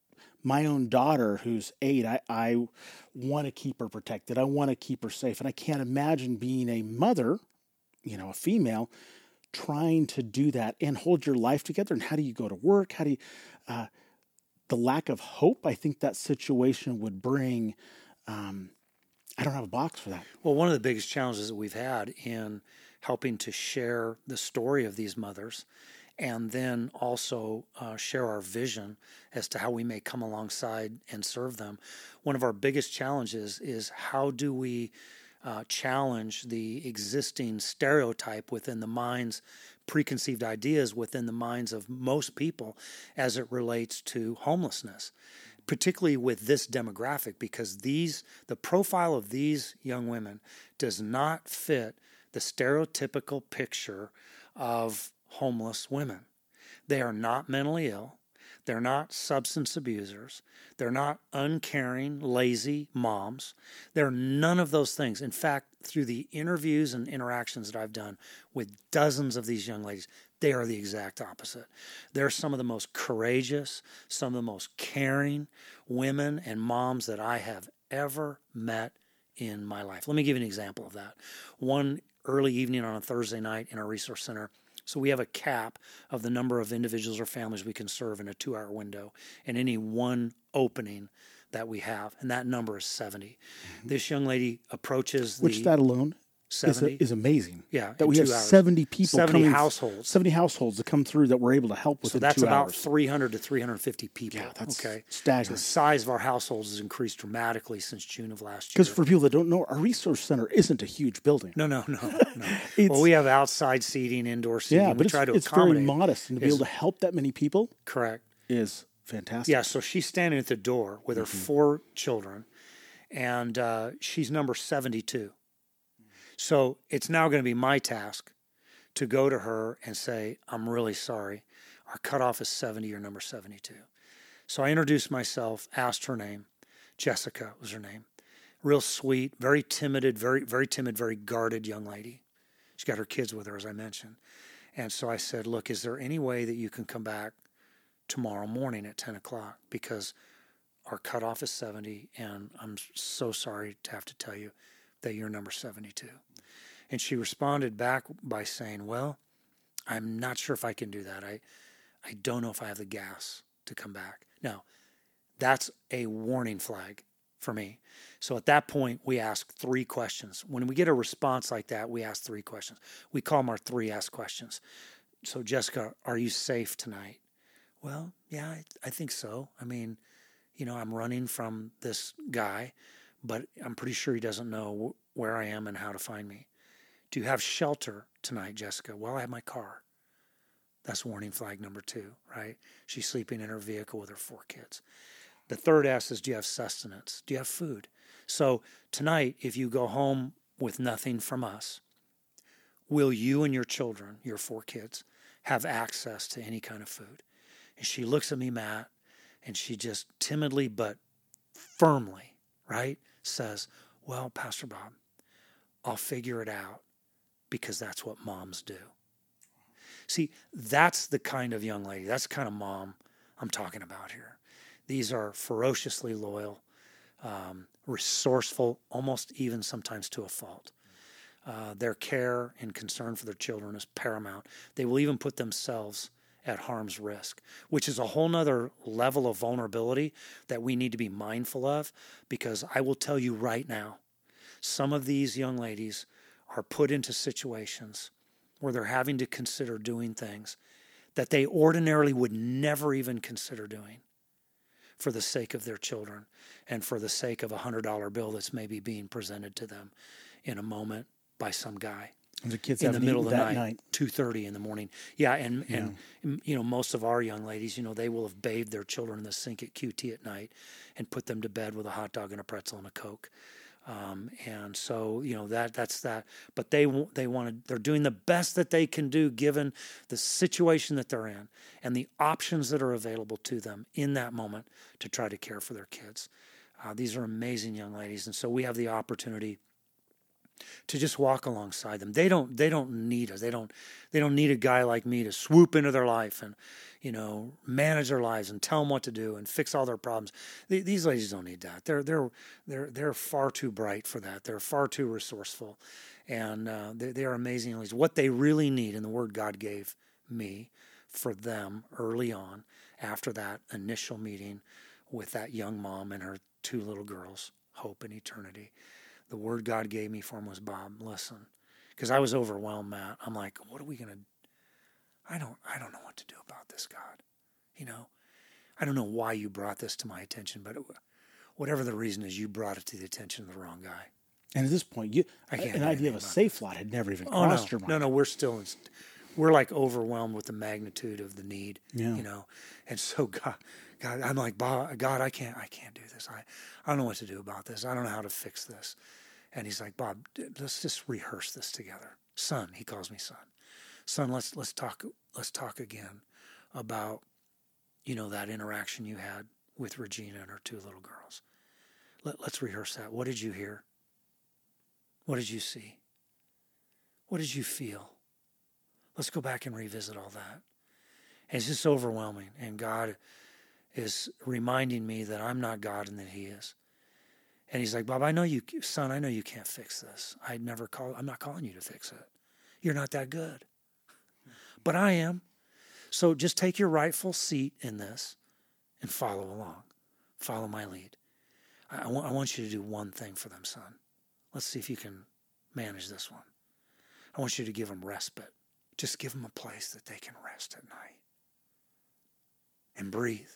my own daughter who's eight, I, I want to keep her protected. I want to keep her safe. And I can't imagine being a mother, you know, a female, trying to do that and hold your life together. And how do you go to work? How do you, uh, the lack of hope I think that situation would bring, um, I don't have a box for that. Well, one of the biggest challenges that we've had in helping to share the story of these mothers and then also uh, share our vision as to how we may come alongside and serve them. One of our biggest challenges is how do we uh, challenge the existing stereotype within the minds, preconceived ideas within the minds of most people as it relates to homelessness, particularly with this demographic, because these the profile of these young women does not fit the stereotypical picture of homeless women. They are not mentally ill. They're not substance abusers. They're not uncaring, lazy moms. They're none of those things. In fact, through the interviews and interactions that I've done with dozens of these young ladies, they are the exact opposite. They're some of the most courageous, some of the most caring women and moms that I have ever met in my life. Let me give you an example of that. One early evening on a Thursday night in our resource center, so we have a cap of the number of individuals or families we can serve in a two-hour window in any one opening that we have, and that number is seventy. Mm-hmm. This young lady approaches the... Which that alone seventy is, a, is amazing. Yeah, that we have hours. seventy people, seventy coming, households, seventy households that come through that we're able to help with. So in that's two about hours. three hundred to three hundred fifty people. Yeah, that's okay. staggering. So the size of our households has increased dramatically since June of last year. Because for people that don't know, our resource center isn't a huge building. No, no, no, no. Well, we have outside seating, indoor seating. Yeah, we but try it's, to it's very accommodate. modest, and to be able to help that many people, correct, is fantastic. Yeah, so she's standing at the door with her mm-hmm. four children, and uh, she's number seventy-two. So it's now going to be my task to go to her and say, I'm really sorry. Our cutoff is seventy, you're number seventy-two. So I introduced myself, asked her name. Jessica was her name. Real sweet, very timid, very, very timid, very guarded young lady. She's got her kids with her, as I mentioned. And so I said, look, is there any way that you can come back tomorrow morning at ten o'clock? Because our cutoff is seventy, and I'm so sorry to have to tell you that you're number seventy-two. And she responded back by saying, well, I'm not sure if I can do that. I, I don't know if I have the gas to come back. Now, that's a warning flag for me. So at that point, we ask three questions. When we get a response like that, we ask three questions. We call them our three S questions. So, Jessica, are you safe tonight? Well, yeah, I, I think so. I mean, you know, I'm running from this guy, but I'm pretty sure he doesn't know wh- where I am and how to find me. Do you have shelter tonight, Jessica? Well, I have my car. That's warning flag number two, right? She's sleeping in her vehicle with her four kids. The third S is, do you have sustenance? Do you have food? So tonight, if you go home with nothing from us, will you and your children, your four kids, have access to any kind of food? And she looks at me, Matt, and she just timidly but firmly, right, says, well, Pastor Bob, I'll figure it out because that's what moms do. See, that's the kind of young lady, that's the kind of mom I'm talking about here. These are ferociously loyal, um, resourceful, almost even sometimes to a fault. Uh, their care and concern for their children is paramount. They will even put themselves at harm's risk, which is a whole nother level of vulnerability that we need to be mindful of, because I will tell you right now, some of these young ladies are put into situations where they're having to consider doing things that they ordinarily would never even consider doing for the sake of their children and for the sake of a one hundred dollar bill that's maybe being presented to them in a moment by some guy. And the kids in the middle of the that night, night. two thirty in the morning. Yeah, and, yeah. and you know, most of our young ladies, you know, they will have bathed their children in the sink at Q T at night and put them to bed with a hot dog and a pretzel and a Coke. Um, and so, you know, that that's that. But they they want to. They're doing the best that they can do given the situation that they're in and the options that are available to them in that moment to try to care for their kids. Uh, these are amazing young ladies, and so we have the opportunity to just walk alongside them. They don't they don't need us. They don't they don't need a guy like me to swoop into their life and, you know, manage their lives and tell them what to do and fix all their problems. These ladies don't need that. They're they're they're they're far too bright for that. They're far too resourceful, and uh, they, they are amazing ladies. What they really need, and the word God gave me for them early on, after that initial meeting with that young mom and her two little girls, Hope and Eternity. The word God gave me for him was, Bob, listen, because I was overwhelmed, Matt. I'm like, what are we going to, I don't, I don't know what to do about this, God. You know, I don't know why you brought this to my attention, but it, whatever the reason is, you brought it to the attention of the wrong guy. And at this point, you, I can't an idea of a safe lot had never even oh, crossed no, your mind. No, no, we're still, in, we're like overwhelmed with the magnitude of the need, yeah. you know. And so God, God, I'm like, God, I can't, I can't do this. I, I don't know what to do about this. I don't know how to fix this. And he's like, Bob, let's just rehearse this together. Son, he calls me son. Son, let's let's talk let's talk again about, you know, that interaction you had with Regina and her two little girls. Let, let's rehearse that. What did you hear? What did you see? What did you feel? Let's go back and revisit all that. And it's just overwhelming. And God is reminding me that I'm not God and that he is. And he's like, Bob, I know you, son, I know you can't fix this. I'd never call, I'm not calling you to fix it. You're not that good. But I am. So just take your rightful seat in this and follow along. Follow my lead. I, I, want, I want you to do one thing for them, son. Let's see if you can manage this one. I want you to give them respite. Just give them a place that they can rest at night and breathe.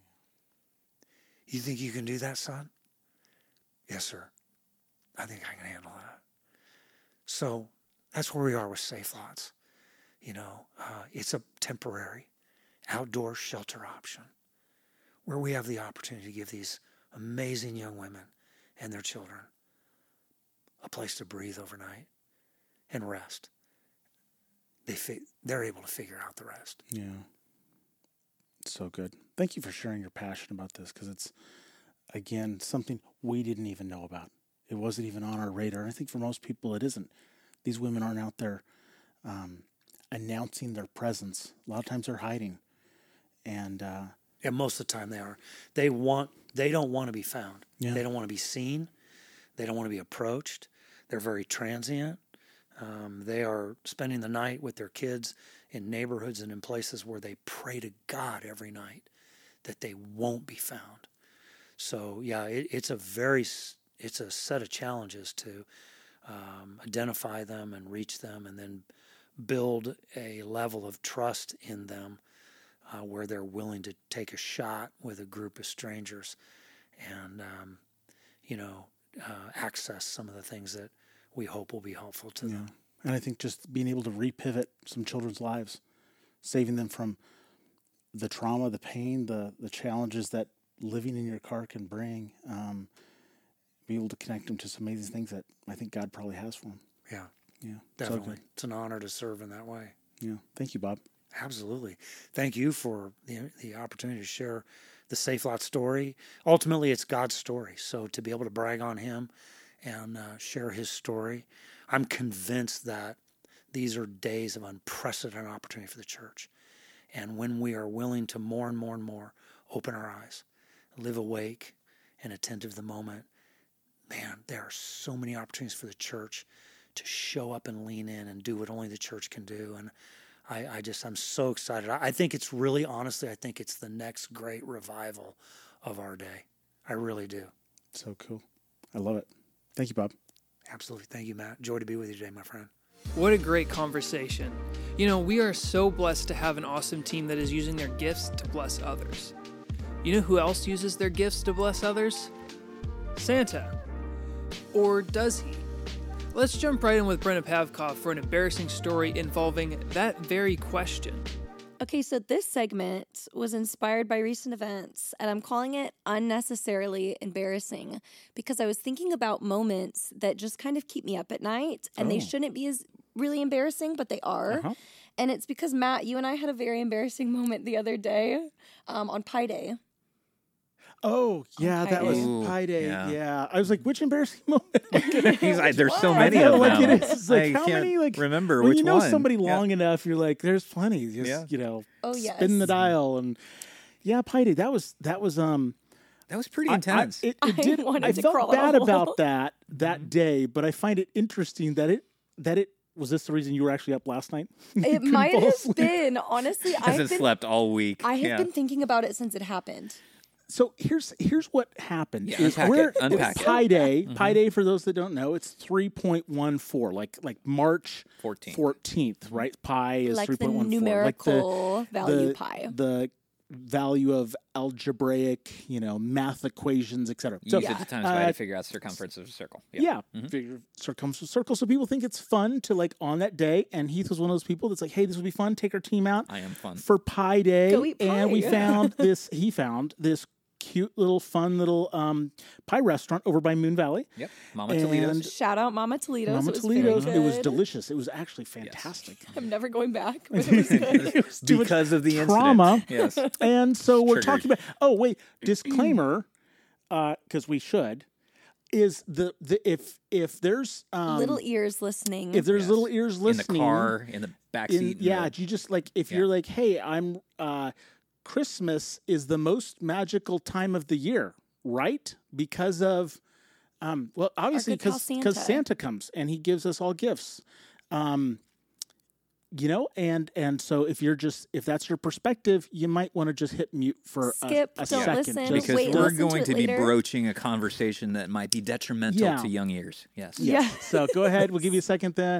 You think you can do that, son? Yes, sir. I think I can handle that. So that's where we are with Safe Lots. You know, uh, it's a temporary outdoor shelter option where we have the opportunity to give these amazing young women and their children a place to breathe overnight and rest. They fi- they're able to figure out the rest. Yeah. So good. Thank you for sharing your passion about this, because it's, again, something we didn't even know about. It wasn't even on our radar. I think for most people it isn't. These women aren't out there um, announcing their presence. A lot of times they're hiding. And uh, yeah, most of the time they are. They want. They don't want to be found. Yeah. They don't want to be seen. They don't want to be approached. They're very transient. Um, they are spending the night with their kids in neighborhoods and in places where they pray to God every night that they won't be found. So yeah, it, it's a very it's a set of challenges to um, identify them and reach them, and then build a level of trust in them uh, where they're willing to take a shot with a group of strangers, and um, you know uh, access some of the things that we hope will be helpful to yeah. them. And I think just being able to repivot some children's lives, saving them from the trauma, the pain, the the challenges that living in your car can bring, um, be able to connect them to some amazing things that I think God probably has for them. Yeah, yeah, definitely. So it's an honor to serve in that way. Yeah, thank you, Bob. Absolutely. Thank you for the, the opportunity to share the Safe Lot story. Ultimately, it's God's story. So to be able to brag on him and uh, share his story, I'm convinced that these are days of unprecedented opportunity for the church. And when we are willing to more and more and more open our eyes, live awake and attentive to the moment, man, there are so many opportunities for the church to show up and lean in and do what only the church can do. And I, I just, I'm so excited. I, I think it's really, honestly, I think it's the next great revival of our day. I really do. So cool. I love it. Thank you, Bob. Absolutely. Thank you, Matt. Joy to be with you today, my friend. What a great conversation. You know, we are so blessed to have an awesome team that is using their gifts to bless others. You know who else uses their gifts to bless others? Santa. Or does he? Let's jump right in with Brenna Pavkov for an embarrassing story involving that very question. Okay, so this segment was inspired by recent events, and I'm calling it unnecessarily embarrassing because I was thinking about moments that just kind of keep me up at night, and Oh. they shouldn't be as really embarrassing, but they are. Uh-huh. And it's because, Matt, you and I had a very embarrassing moment the other day um, on Pi Day. Oh, yeah, Pi that was Day. Ooh, Pi Day. yeah. Yeah. I was like, which embarrassing moment? He's like, there's so one? many I of feel them. like it is. It's like, I how can't many, like, remember when which you know one. somebody Yeah. long enough, you're like, there's plenty. Just, Yeah. you know, Oh, yes. spin the dial. And yeah, Pi Day, that was, that was, um, That was pretty I- I- intense. it, I it did. wanted I to felt crawl in a bad hole. about that that day, but I find it interesting that it that it was this the reason you were actually up last night. You It couldn't might fall have asleep? been. Honestly, I've Hasn't been, slept all week. I have yeah. been thinking about it since it happened. So here's here's what happened. Yeah, is unpack we're, it, unpack it. Pi Day, Pi Day for those that don't know, it's three point one four, like like March fourteenth. fourteenth, right? Pi is Like three the point one four. numerical value the, pi. The value of algebraic, you know, math equations, et cetera. So, So Use it to times by uh, to figure out circumference of a circle. yeah, figure circumference of a circle. So people think it's fun to like on that day. And Heath was one of those people that's like, hey, this would be fun. Take our team out I am fun. for Pi Day. Go eat And we pie. found this, he found this cute little fun little um, pie restaurant over by Moon Valley. Yep. Mama And Toledo's. Shout out Mama Toledo's. Mama it was Toledo's. very It was good. delicious. It was actually fantastic. I'm never going back, but it was good. It was too much Because of the trauma. incident. Yes. And so we're Triggered. talking about. Oh wait, disclaimer, because we should is the the if if there's um, Little ears listening. if there's Yes. little ears In listening the car, in the back in- seat. in yeah, the- you just like if Yeah. you're like, hey, I'm uh, Christmas is the most magical time of the year, right? Because of um, well, obviously good pal because because Santa. Santa comes and he gives us all gifts. Um, you know, and and so if you're just if that's your perspective, you might want to just hit mute for a- Skip, a, don't second. listen, just- because wait, we're listen to going it to, be later. broaching a conversation that might be detrimental Yeah. to young ears. Yes. Yeah. Yeah. So go ahead. We'll give you a second there.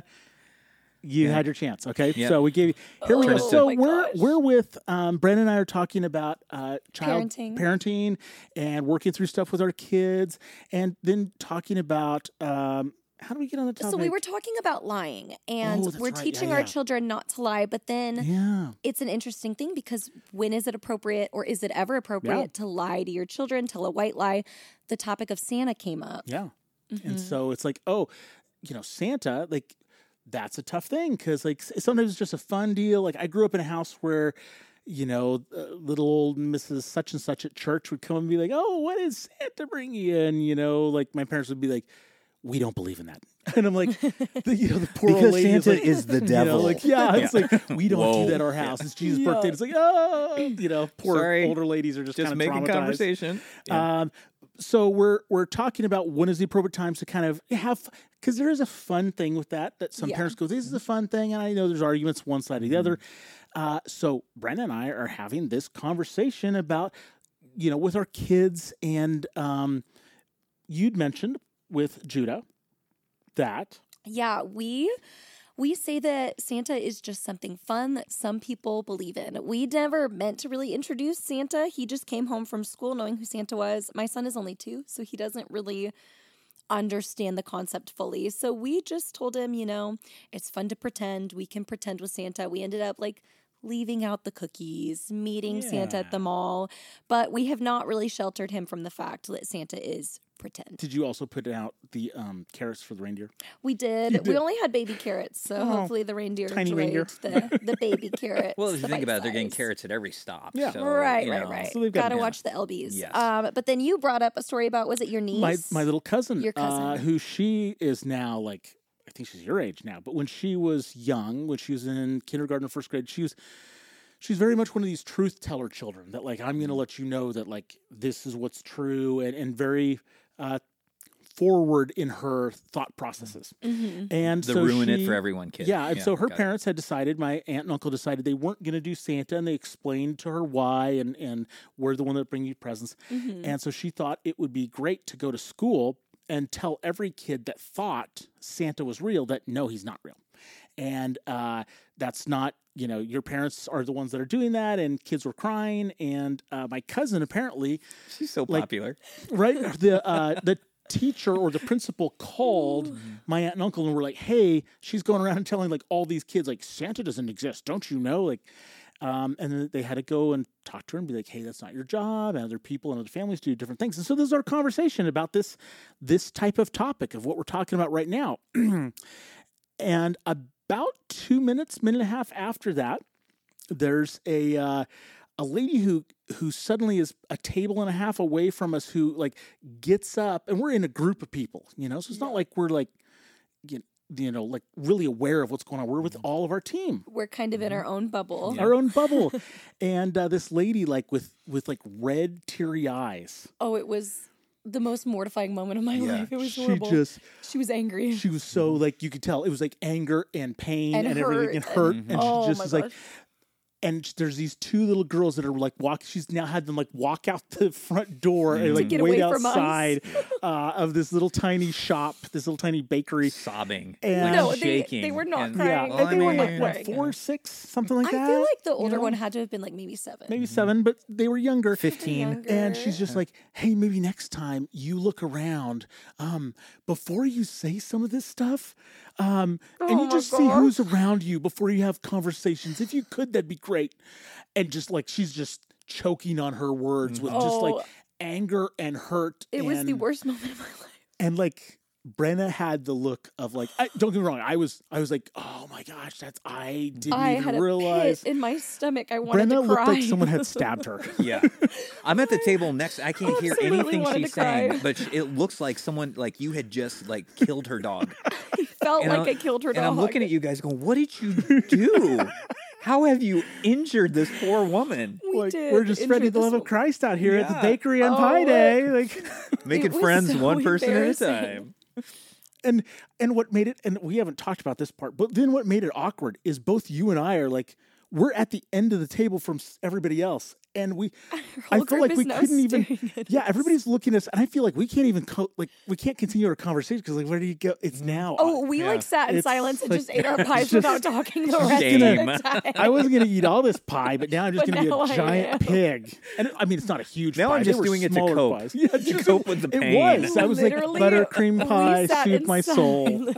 You Yeah. had your chance. Okay. Yep. So we gave you. Here we Oh, go. So my we're gosh. we're with um, Brendan and I are talking about uh, child Parenting. parenting and working through stuff with our kids, and then talking about um, how do we get on the topic? So we were talking about lying, and Oh, that's we're right. Yeah, teaching yeah. our children not to lie. But then Yeah. it's an interesting thing because when is it appropriate, or is it ever appropriate Yeah. to lie to your children, tell a white lie? The topic of Santa came up. Yeah. Mm-hmm. And so it's like, oh, you know, Santa, like, that's a tough thing because, like, s- sometimes it's just a fun deal. Like, I grew up in a house where, you know, uh, little old Missus Such and Such at church would come and be like, oh, what did Santa bring you? And, you know, like, my parents would be like, we don't believe in that. And I'm like, the, you know, the poor Because old lady Santa is, like, is the you know, devil. like, yeah, it's like, we don't Whoa. do that at our house. It's Jesus' Yeah. birthday. It's like, oh, you know, poor Sorry. older ladies are just, Just kind of making traumatized. conversation. Yeah. Um, so we're we're talking about when is the appropriate times to kind of have because there is a fun thing with that that some Yeah. parents go, this is a fun thing, and I know there's arguments one side or the other. Mm-hmm. Uh, so Brenda and I are having this conversation about you know with our kids, and um, you'd mentioned with Judah that Yeah, we we say that Santa is just something fun that some people believe in. We never meant to really introduce Santa. He just came home from school knowing who Santa was. My son is only two, so he doesn't really understand the concept fully. So we just told him, you know, it's fun to pretend. We can pretend with Santa. We ended up like leaving out the cookies, meeting Santa at the mall, but we have not really sheltered him from the fact that Santa is pretend. did you also put out the um, carrots for the reindeer? We did. We only had baby carrots, so hopefully the reindeer tiny enjoyed reindeer. the, the baby carrots. Well, if you the think about it, they're bite getting size. carrots at every stop. Yeah. so, Right, you right, know. right. So they've got- Gotta yeah. watch the L Bs. Yes. Um, but then you brought up a story about, was it your niece? My my little cousin, Your cousin. Uh, who she is now like I think she's your age now, but when she was young, when she was in kindergarten or first grade, she was she's very much one of these truth teller children that like I'm going to let you know that like this is what's true and and very uh, forward in her thought processes. Mm-hmm. And The so ruin she, it for everyone kid. Yeah, and so her got it. parents had decided, my aunt and uncle decided they weren't going to do Santa, and they explained to her why, and, and we're the one that bring you presents. Mm-hmm. And so she thought it would be great to go to school and tell every kid that thought Santa was real that no, he's not real. And uh, that's not, you know, your parents are the ones that are doing that, and kids were crying. And uh, my cousin apparently, She's so like- popular. right, the uh, the teacher or the principal called my aunt and uncle and were like, hey, she's going around and telling like all these kids like Santa doesn't exist, don't you know? Like, um, and then they had to go and talk to her and be like, hey, that's not your job, and other people and other families do different things. And so this is our conversation about this this type of topic of what we're talking about right now. And about two minutes, minute and a half after that, there's a uh, a lady who who suddenly is a table and a half away from us, who like gets up, and we're in a group of people, you know, so it's not like we're like, you you know, like really aware of what's going on. We're with all of our team, We're kind of in our own bubble. our own bubble, and uh, this lady like with with like red teary eyes. Oh, it was the most mortifying moment of my life. It was She horrible. just she was angry. she was so like, you could tell it was like anger and pain and, And everything and hurt hurt, and- and Oh she just my is like. gosh. And there's these two little girls that are like walk. She's now had them like walk out the front door and like get wait away from us. outside uh, of this little tiny shop, this little tiny bakery. Sobbing. And- like No, they- shaking. they were not and- crying. Yeah, Well, and they I were mean, like what, right. four, six, something like I that. feel like the older know? one had to have been like maybe seven. maybe seven, but they were younger. fifteen. Younger. And she's just like, hey, maybe next time you look around, um, before you say some of this stuff, um, and Oh you my just see gosh. who's around you before you have conversations. If you could, that'd be great. And just like, she's just choking on her words with just Oh. like anger and hurt. It was the and- worst moment of my life. And like, Brenna had the look of like, I, don't get me wrong. I was, I was like, oh my gosh, that's, I didn't I even had a realize. pit in my stomach. I wanted Brenna to looked cry. like someone had stabbed her. Yeah. I'm at the table next. I can't hear Absolutely anything wanted she's to cry. saying, but sh- it looks like someone, like you had just like killed her dog. Felt And like I'm- I killed her And dog. I'm looking at you guys going, what did you do? How have you injured this poor woman? We Like, did we're just injure spreading the this love of woman. Christ out here at the Yeah. bakery on Oh, Pie Day. Like, Making was friends so one person at a embarrassing. time. and and what made it, and we haven't talked about this part, but then what made it awkward is both you and I are like, we're at the end of the table from s- everybody else, and we, I whole feel group like is we now couldn't even, staring at yeah, us. everybody's looking at us, and I feel like we can't even co- like we can't continue our conversation because like, where do you go? It's now. Oh, we Yeah. like sat in It's silence and like- just ate our pies just- without talking the rest Shame. of the time. I wasn't gonna eat all this pie, but now I'm just But gonna be now a I giant am. pig. And I mean, it's not a huge. Now pie. I'm They just were doing it to smaller cope. pies. Yeah, To just- cope with the It pain. was. I was like Literally, buttercream we pie, sat soothe in my soul. silence.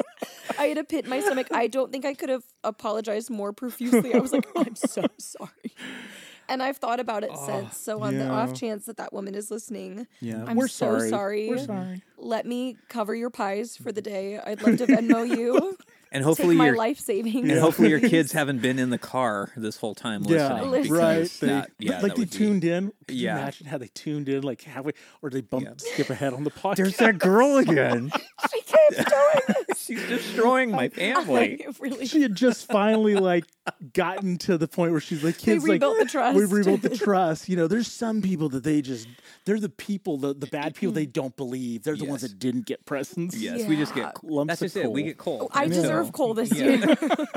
I had a pit in my stomach. I don't think I could have apologized more profusely. I was like, I'm so sorry. And I've thought about it since. So on the yeah. off chance that that woman is listening, Yeah, I'm we're so sorry. sorry. We're sorry. Let me cover your pies for the day. I'd love to Venmo you. And hopefully Take my your life savings. and hopefully your kids haven't been in the car this whole time Yeah, listening. Listen. because right. They, that- yeah, like that they would be- tuned in. Could you Yeah. imagine how they tuned in, like halfway, or they bump, Yeah. skip ahead on the podcast. There's that girl again. She keeps doing it. She's destroying my family. I really She had just finally like gotten to the point where she's like, They kids, like rebuilt the trust. we rebuilt the trust. You know, there's some people that they just, they're the people, the, the bad people they don't believe. They're the ones Yes. that didn't get presents. Yes, we just Yeah. get Lumps that's of just it. We coal. get cold. I So- deserve coal this Yeah. year.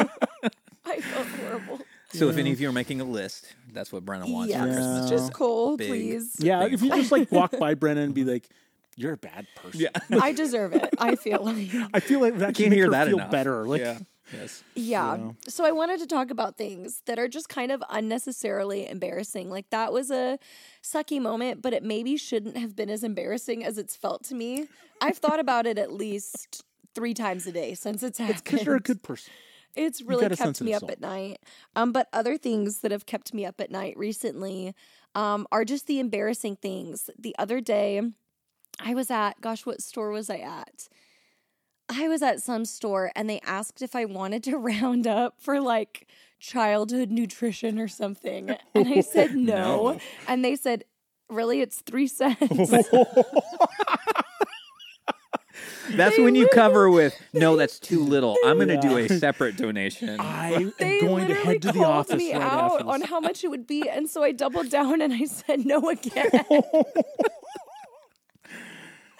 I felt horrible. So if any of you are making a list, that's what Brenna wants for Yes, Christmas. just coal, big- please. Yeah, Big if you just like walk by Brennan and be like, you're a bad person. Yeah. I deserve it. I feel like. I feel like that Can't can make hear her that feel enough. better. Like, yeah. Yes. Yeah. know. So I wanted to talk about things that are just kind of unnecessarily embarrassing. Like that was a sucky moment, but it maybe shouldn't have been as embarrassing as it's felt to me. I've thought about it at least three times a day since it's happened. because you're a good person. It's got really a kept sensitive me up soul. at night. Um, but other things that have kept me up at night recently um, are just the embarrassing things. The other day, I was at, gosh, what store was I at? I was at some store and they asked if I wanted to round up for like childhood nutrition or something. And I said no. No. And they said, really, it's three cents. That's They when you literally- cover with, no, that's too little. I'm going to do a Yeah. separate donation. I am They going to literally head to the called office me right out after on this. how much it would be. And so I doubled down and I said no again.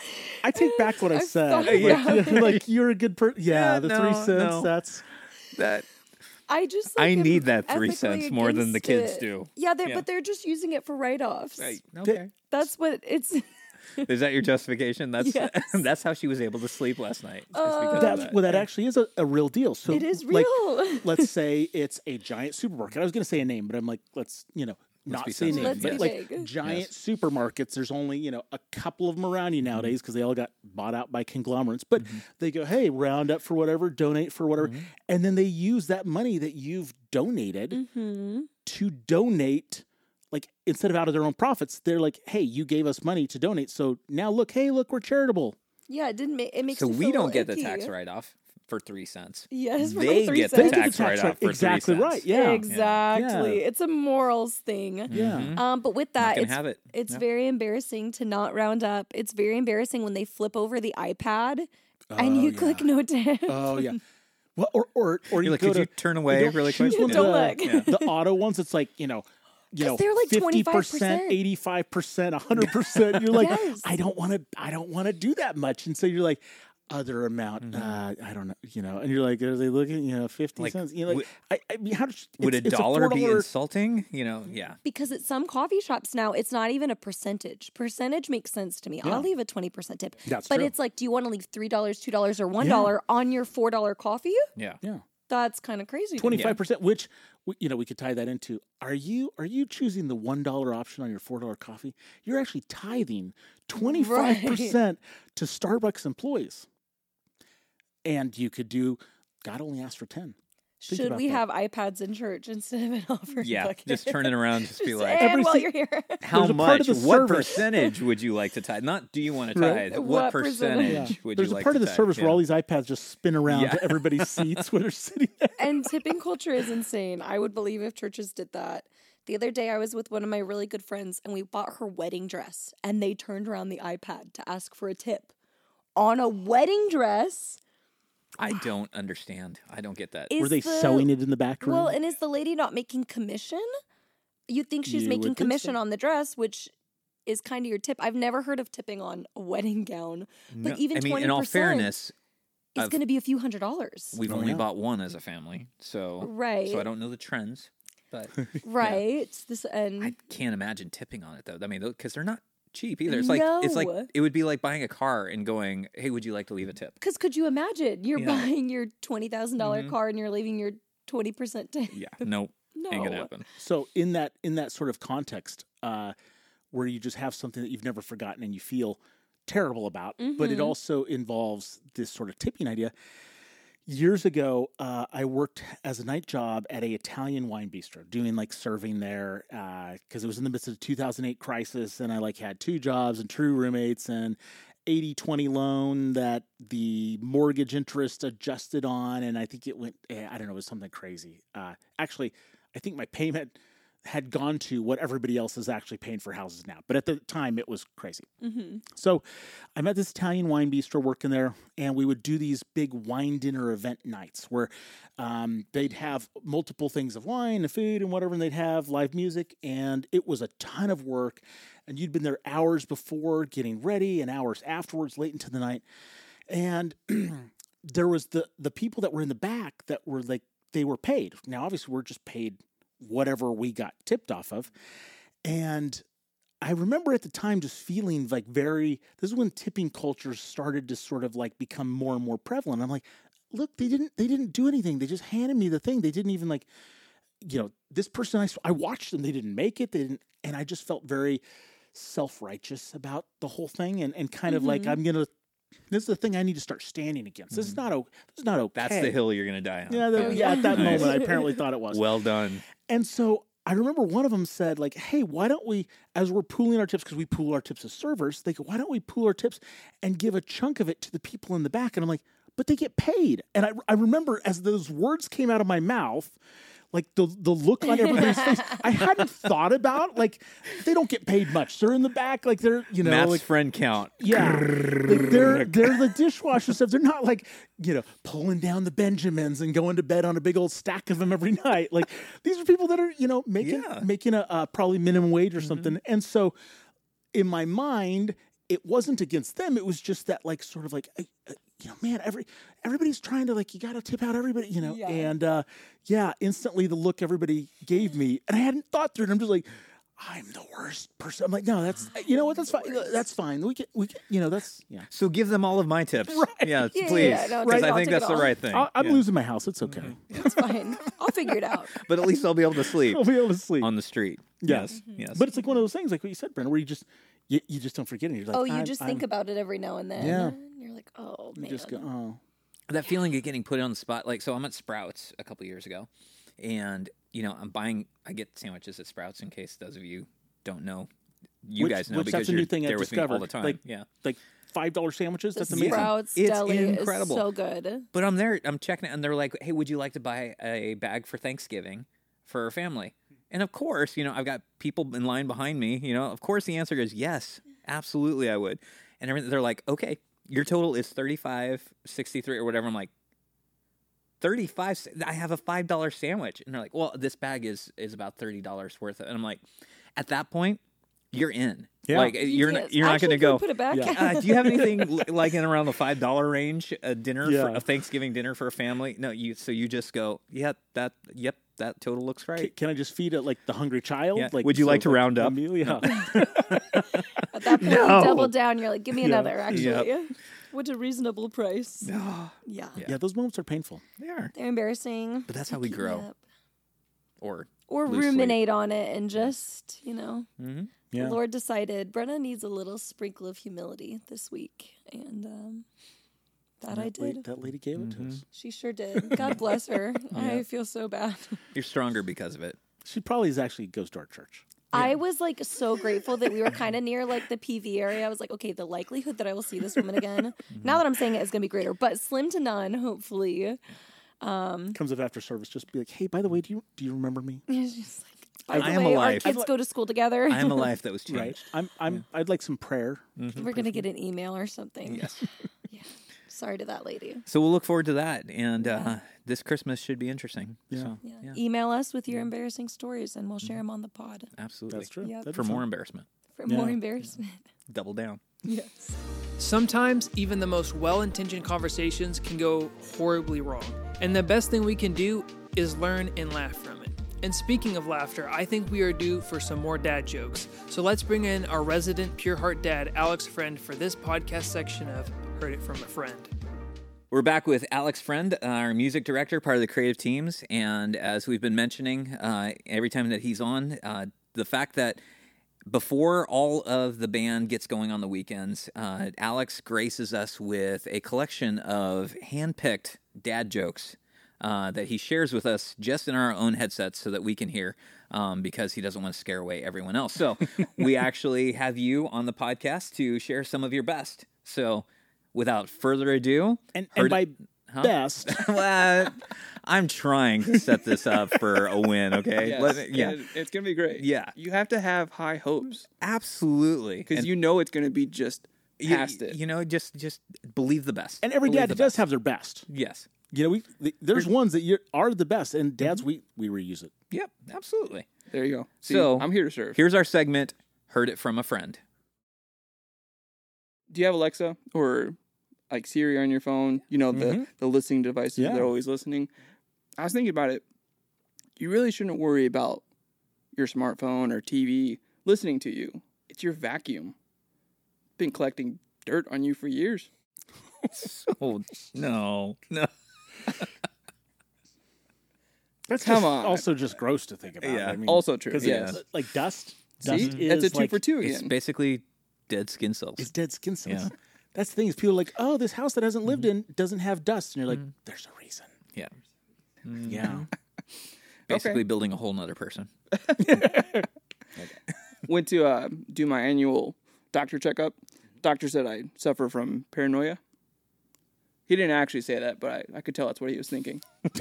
I take back what I I've said. thought Like, about you're, like, you're a good person. Yeah, Yeah, the no, three cents. no. That's That I just I like, am need that three ethically cents more than the against kids it. do. Yeah, they're, Yeah. but they're just using it for write-offs. Right. Okay. That's what it's. Is that your justification? That's Yes. that's how she was able to sleep last night. Just Uh, because of that's that. well, that actually is a, a real deal. So It is like, real. let's say it's a giant supermarket. I was going to say a name, but I'm like, let's you know not be say a name. sensitive, But yes. like Let's be big. giant Yes. supermarkets, there's only you know a couple of them around you nowadays because they all got bought out by conglomerates. But they go, hey, round up for whatever, donate for whatever, and then they use that money that you've donated Mm-hmm. to donate. Like instead of out of their own profits, they're like, "Hey, you gave us money to donate, so now look, hey, look, we're charitable." Yeah, it didn't make it makes So me we feel don't a get the little tax icky. write-off for three cents. Yes, for They three get the cents. They get tax the tax write-off write- for exactly three cents. right. Yeah, Exactly. Yeah. It's a morals thing. yeah. Um, but with that, gonna it's, have it. it's Yeah. very embarrassing to not round up. It's very embarrassing when they flip over the iPad and you yeah. click no tip. Oh yeah. Well, or or or You're you like, go could to you turn away don't really choose quick? one Yeah. of Don't the, look. the auto ones. It's like you know, you 'Cause know, they're like fifty twenty-five percent, percent. eighty-five percent, a hundred percent. You're like, Yes. I don't want to, I don't want to do that much, and so you're like, other amount, Mm-hmm. uh, I don't know, you know, and you're like, are they looking, you know, fifty Like, cents? You know, like, would- I, I mean, how does Would a it's- it's dollar be four dollar insulting? You know, yeah. Because at some coffee shops now, it's not even a percentage. Percentage makes sense to me. Yeah. I'll leave a twenty percent tip. That's but true. it's like, do you want to leave three dollars, two dollars, or one dollar on your four dollar coffee? Yeah. Yeah. That's kind of crazy. to me. Twenty-five percent, which we- you know, we could tie that into. Are you are you choosing the one dollar option on your four dollar coffee? You're actually tithing twenty-five percent to Starbucks employees, and you could do. God only asked for ten. Think Should about we that. have iPads in church instead of an offering Yeah. bucket? Just turn it around. Just be Just- like, and Every while si- you're here. how There's a part much? of the What service. percentage would you like to tithe? Not do you want to Right. tithe? What, What percentage percentage? would There's you a like part to of the tithe? service where Yeah. all these iPads just spin around Yeah. to everybody's seats when they're sitting there. And tipping culture is insane. I would believe if churches did that. The other day, I was with one of my really good friends, and we bought her wedding dress, and they turned around the iPad to ask for a tip on a wedding dress. I don't understand. I don't get that. Is Were they the- sewing it in the back room? Well, and is the lady not making commission? You'd think she's You making would think commission so. on the dress, which is kind of your tip. I've never heard of tipping on a wedding gown, but No, even I mean, twenty in all percent fairness, is I've- going to be a few hundred dollars. we've Oh, only yeah. bought one as a family, so Right. So I don't know the trends, but Right. This and I can't imagine tipping on it though. I mean, because they're not cheap either. It's like it's like No. it would be like buying a car and going, "Hey, would you like to leave a tip?" because could you imagine you're Yeah. buying your twenty thousand dollar Mhm. car and you're leaving your twenty percent tip? Yeah, nope, No. ain't gonna happen. So in that in that sort of context, uh, where you just have something that you've never forgotten and you feel terrible about, but it Mhm. also involves this sort of tipping idea. Years ago, uh, I worked as a night job at a Italian wine bistro, doing like serving there because it was in the midst of the two thousand eight crisis, and I like had two jobs and two roommates and eighty twenty loan that the mortgage interest adjusted on, and I think it went, eh, I don't know, it was something crazy. Uh, actually, I think my payment had gone to what everybody else is actually paying for houses now. But at the time, it was crazy. Mm-hmm. So I'm at this Italian wine bistro working there, and we would do these big wine dinner event nights where um, they'd have multiple things of wine and food and whatever, and they'd have live music, and it was a ton of work. And you'd been there hours before getting ready and hours afterwards, late into the night. And there was the the people that were in the back that were like, they were paid. Now, obviously, we're just paid whatever we got tipped off of. And I remember at the time just feeling like very, this is when tipping cultures started to sort of like become more and more prevalent. I'm like, look, they didn't, they didn't do anything. They just handed me the thing. They didn't even like, you know, this person, I, I watched them, they didn't make it. They didn't, and I just felt very self-righteous about the whole thing. And, and kind of like, Mhm. I'm going to, this is the thing I need to start standing against. This is not, o- this is not okay. That's the hill you're gonna die on. Yeah, the, Oh, yeah. At that Nice. moment, I apparently thought it was. Well done. And so I remember one of them said, like, hey, why don't we, as we're pooling our tips, because we pool our tips as servers, they go, why don't we pool our tips and give a chunk of it to the people in the back? And I'm like, but they get paid. And I, I remember as those words came out of my mouth, like the the look on everybody's face, I hadn't thought about, like, they don't get paid much. They're in the back, like they're, you know, Matt's like, friend count. yeah, like they're they're the dishwasher stuff. They're not like, you know, pulling down the Benjamins and going to bed on a big old stack of them every night. Like these are people that are, you know, making Yeah. making a uh, probably minimum wage or something. And so, in my mind, it wasn't against them. It was just that like sort of like, uh, uh, you know, man, every everybody's trying to like, you got to tip out everybody, you know, Yeah. and uh, yeah, instantly the look everybody gave me, and I hadn't thought through it. I'm just like, I'm the worst person. I'm like, no, that's you know what, that's fine. That's fine. We can, we can, you know, that's yeah. So give them all of my tips. Right. Yeah, Yeah, please. yeah, no, Because take it I all, think take that's it the all. right thing. I, I'm Yeah. losing my house. It's okay. It's fine. I'll figure it out. But at least I'll be able to sleep I'll be able to sleep. on the street. Yes. Yes. Yes. But it's like one of those things, like what you said, Brenda, where you just you, you just don't forget it. You're like, Oh, you I'm- just I'm- think about it every now and then. Yeah. And you're like, oh, you man. just go, oh. that feeling of getting put on the spot. Like, so I'm at Sprouts a couple years ago, and you know, I'm buying. I get sandwiches at Sprouts in case those of you don't know. You Which- guys know which because that's a you're new thing I've there with me all discovered. the time. Like- yeah, Like five dollar sandwiches. The That's amazing. Sprouts It's deli incredible. is so good. but I'm there. I'm checking it, and they're like, "Hey, would you like to buy a bag for Thanksgiving for our family?" And of course, you know, I've got people in line behind me. You know, of course, the answer is yes, absolutely, I would. And everything, they're like, "Okay, your total is thirty-five sixty-three or whatever." I'm like, thirty-five. I have a five dollar sandwich, and they're like, "Well, this bag is is about thirty dollars worth." And I'm like, at that point, you're in. Yeah. Like you're Yes. not, you're not Actually, going to go. can we Put it back. Yeah. Uh, do you have anything l- like in around the five dollar range? A dinner, for, Yeah. a Thanksgiving dinner for a family? No, you. So you just go. Yeah, that. Yep, that total looks Ca- right. Can I just feed it like the hungry child? Yeah. Like, Would you like to round a up? meal? Yeah. At that point, No. you double down. You're like, give me Yeah. another, actually. Yep. What's a reasonable price? Yeah. Yeah. yeah, those moments are painful. They are. They're embarrassing. But that's how we Keep grow. me up. Or Or lose sleep. ruminate on it and just, you know, Mhm. Yeah. the Lord decided Brenna needs a little sprinkle of humility this week. And um, that I That la- did. that lady gave it Mm-hmm. to us. She sure did. God bless her. I feel so bad. You're stronger because of it. She probably is actually goes to our church. I was like so grateful that we were kind of near like the P V area. I was like, okay, the likelihood that I will see this woman again, now that I'm saying it, is going to be greater, but slim to none, hopefully. Comes up after service, just be like, hey, by the way, do you do you remember me? It's just like, by I the am way, alive. our kids go to school together. I am a life that was changed. Right. I'm I'm I'd like some prayer. We're going to get an email or something. Yes. Yeah. Sorry to that lady. So we'll look forward to that, and uh, this Christmas should be interesting. Yeah. So, Yeah. yeah, Email us with your embarrassing stories and we'll share them on the pod absolutely. That's true. Yep. That'd For be more fun. embarrassment, for Yeah. more embarrassment. double down. Yes. Sometimes even the most well-intentioned conversations can go horribly wrong. And the best thing we can do is learn and laugh from it. And speaking of laughter, I think we are due for some more dad jokes. So let's bring in our resident Pure Heart dad, Alex Friend, for this podcast section of Heard It From a Friend. We're back with Alex Friend, our music director, part of the creative teams. And as we've been mentioning, uh, every time that he's on, uh, the fact that before all of the band gets going on the weekends, uh, Alex graces us with a collection of hand-picked dad jokes uh, that he shares with us just in our own headsets so that we can hear, um, because he doesn't want to scare away everyone else. So we actually have you on the podcast to share some of your best. So without further ado, And heard- and by Huh? best, well, I'm trying to set this up for a win, okay? Yes, Let me- yeah, and it's gonna be great. Yeah. you have to have high hopes absolutely. because And you know it's gonna be just you- past it. You know, just just believe the best. and every Believe dad the does best. have their best. Yes. You know, we th- there's ones that you are the best, and dads we we reuse it. Yep. Absolutely. There you go. See, So- I'm here to serve. Here's our segment. Heard it from a friend. Do you have Alexa or like Siri on your phone? You know the Mhm. the listening devices. Yeah. They're always listening. I was thinking about it. You really shouldn't worry about your smartphone or T V listening to you. It's your vacuum. Been collecting dirt on you for years. Oh no, no. That's Come just on. also just gross to think about. Yeah. I mean, Also true. 'cause Yes. it's like dust. See, Dust is that's a two like, for two It's again. basically dead skin cells. It's dead skin cells. Yeah. That's the thing is people are like, oh, this house that hasn't lived Mm-hmm. in doesn't have dust, and you're like, there's a reason. Yeah. Yeah. Basically building a whole nother person. Went to uh, do my annual doctor checkup. Doctor said I suffer from paranoia. He didn't actually say that, but I, I could tell that's what he was thinking.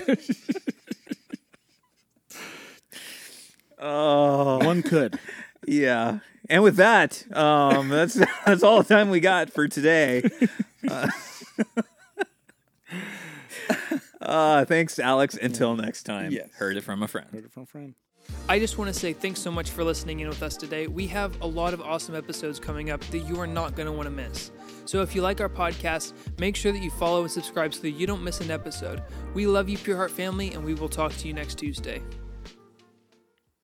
Oh. One could. Yeah. And with that, um, that's that's all the time we got for today. Uh, Uh, thanks, Alex. Until next time. Yes. Heard it from a friend. Heard it from a friend. I just want to say thanks so much for listening in with us today. We have a lot of awesome episodes coming up that you are not going to want to miss. So if you like our podcast, make sure that you follow and subscribe so that you don't miss an episode. We love you, Pure Heart family, and we will talk to you next Tuesday.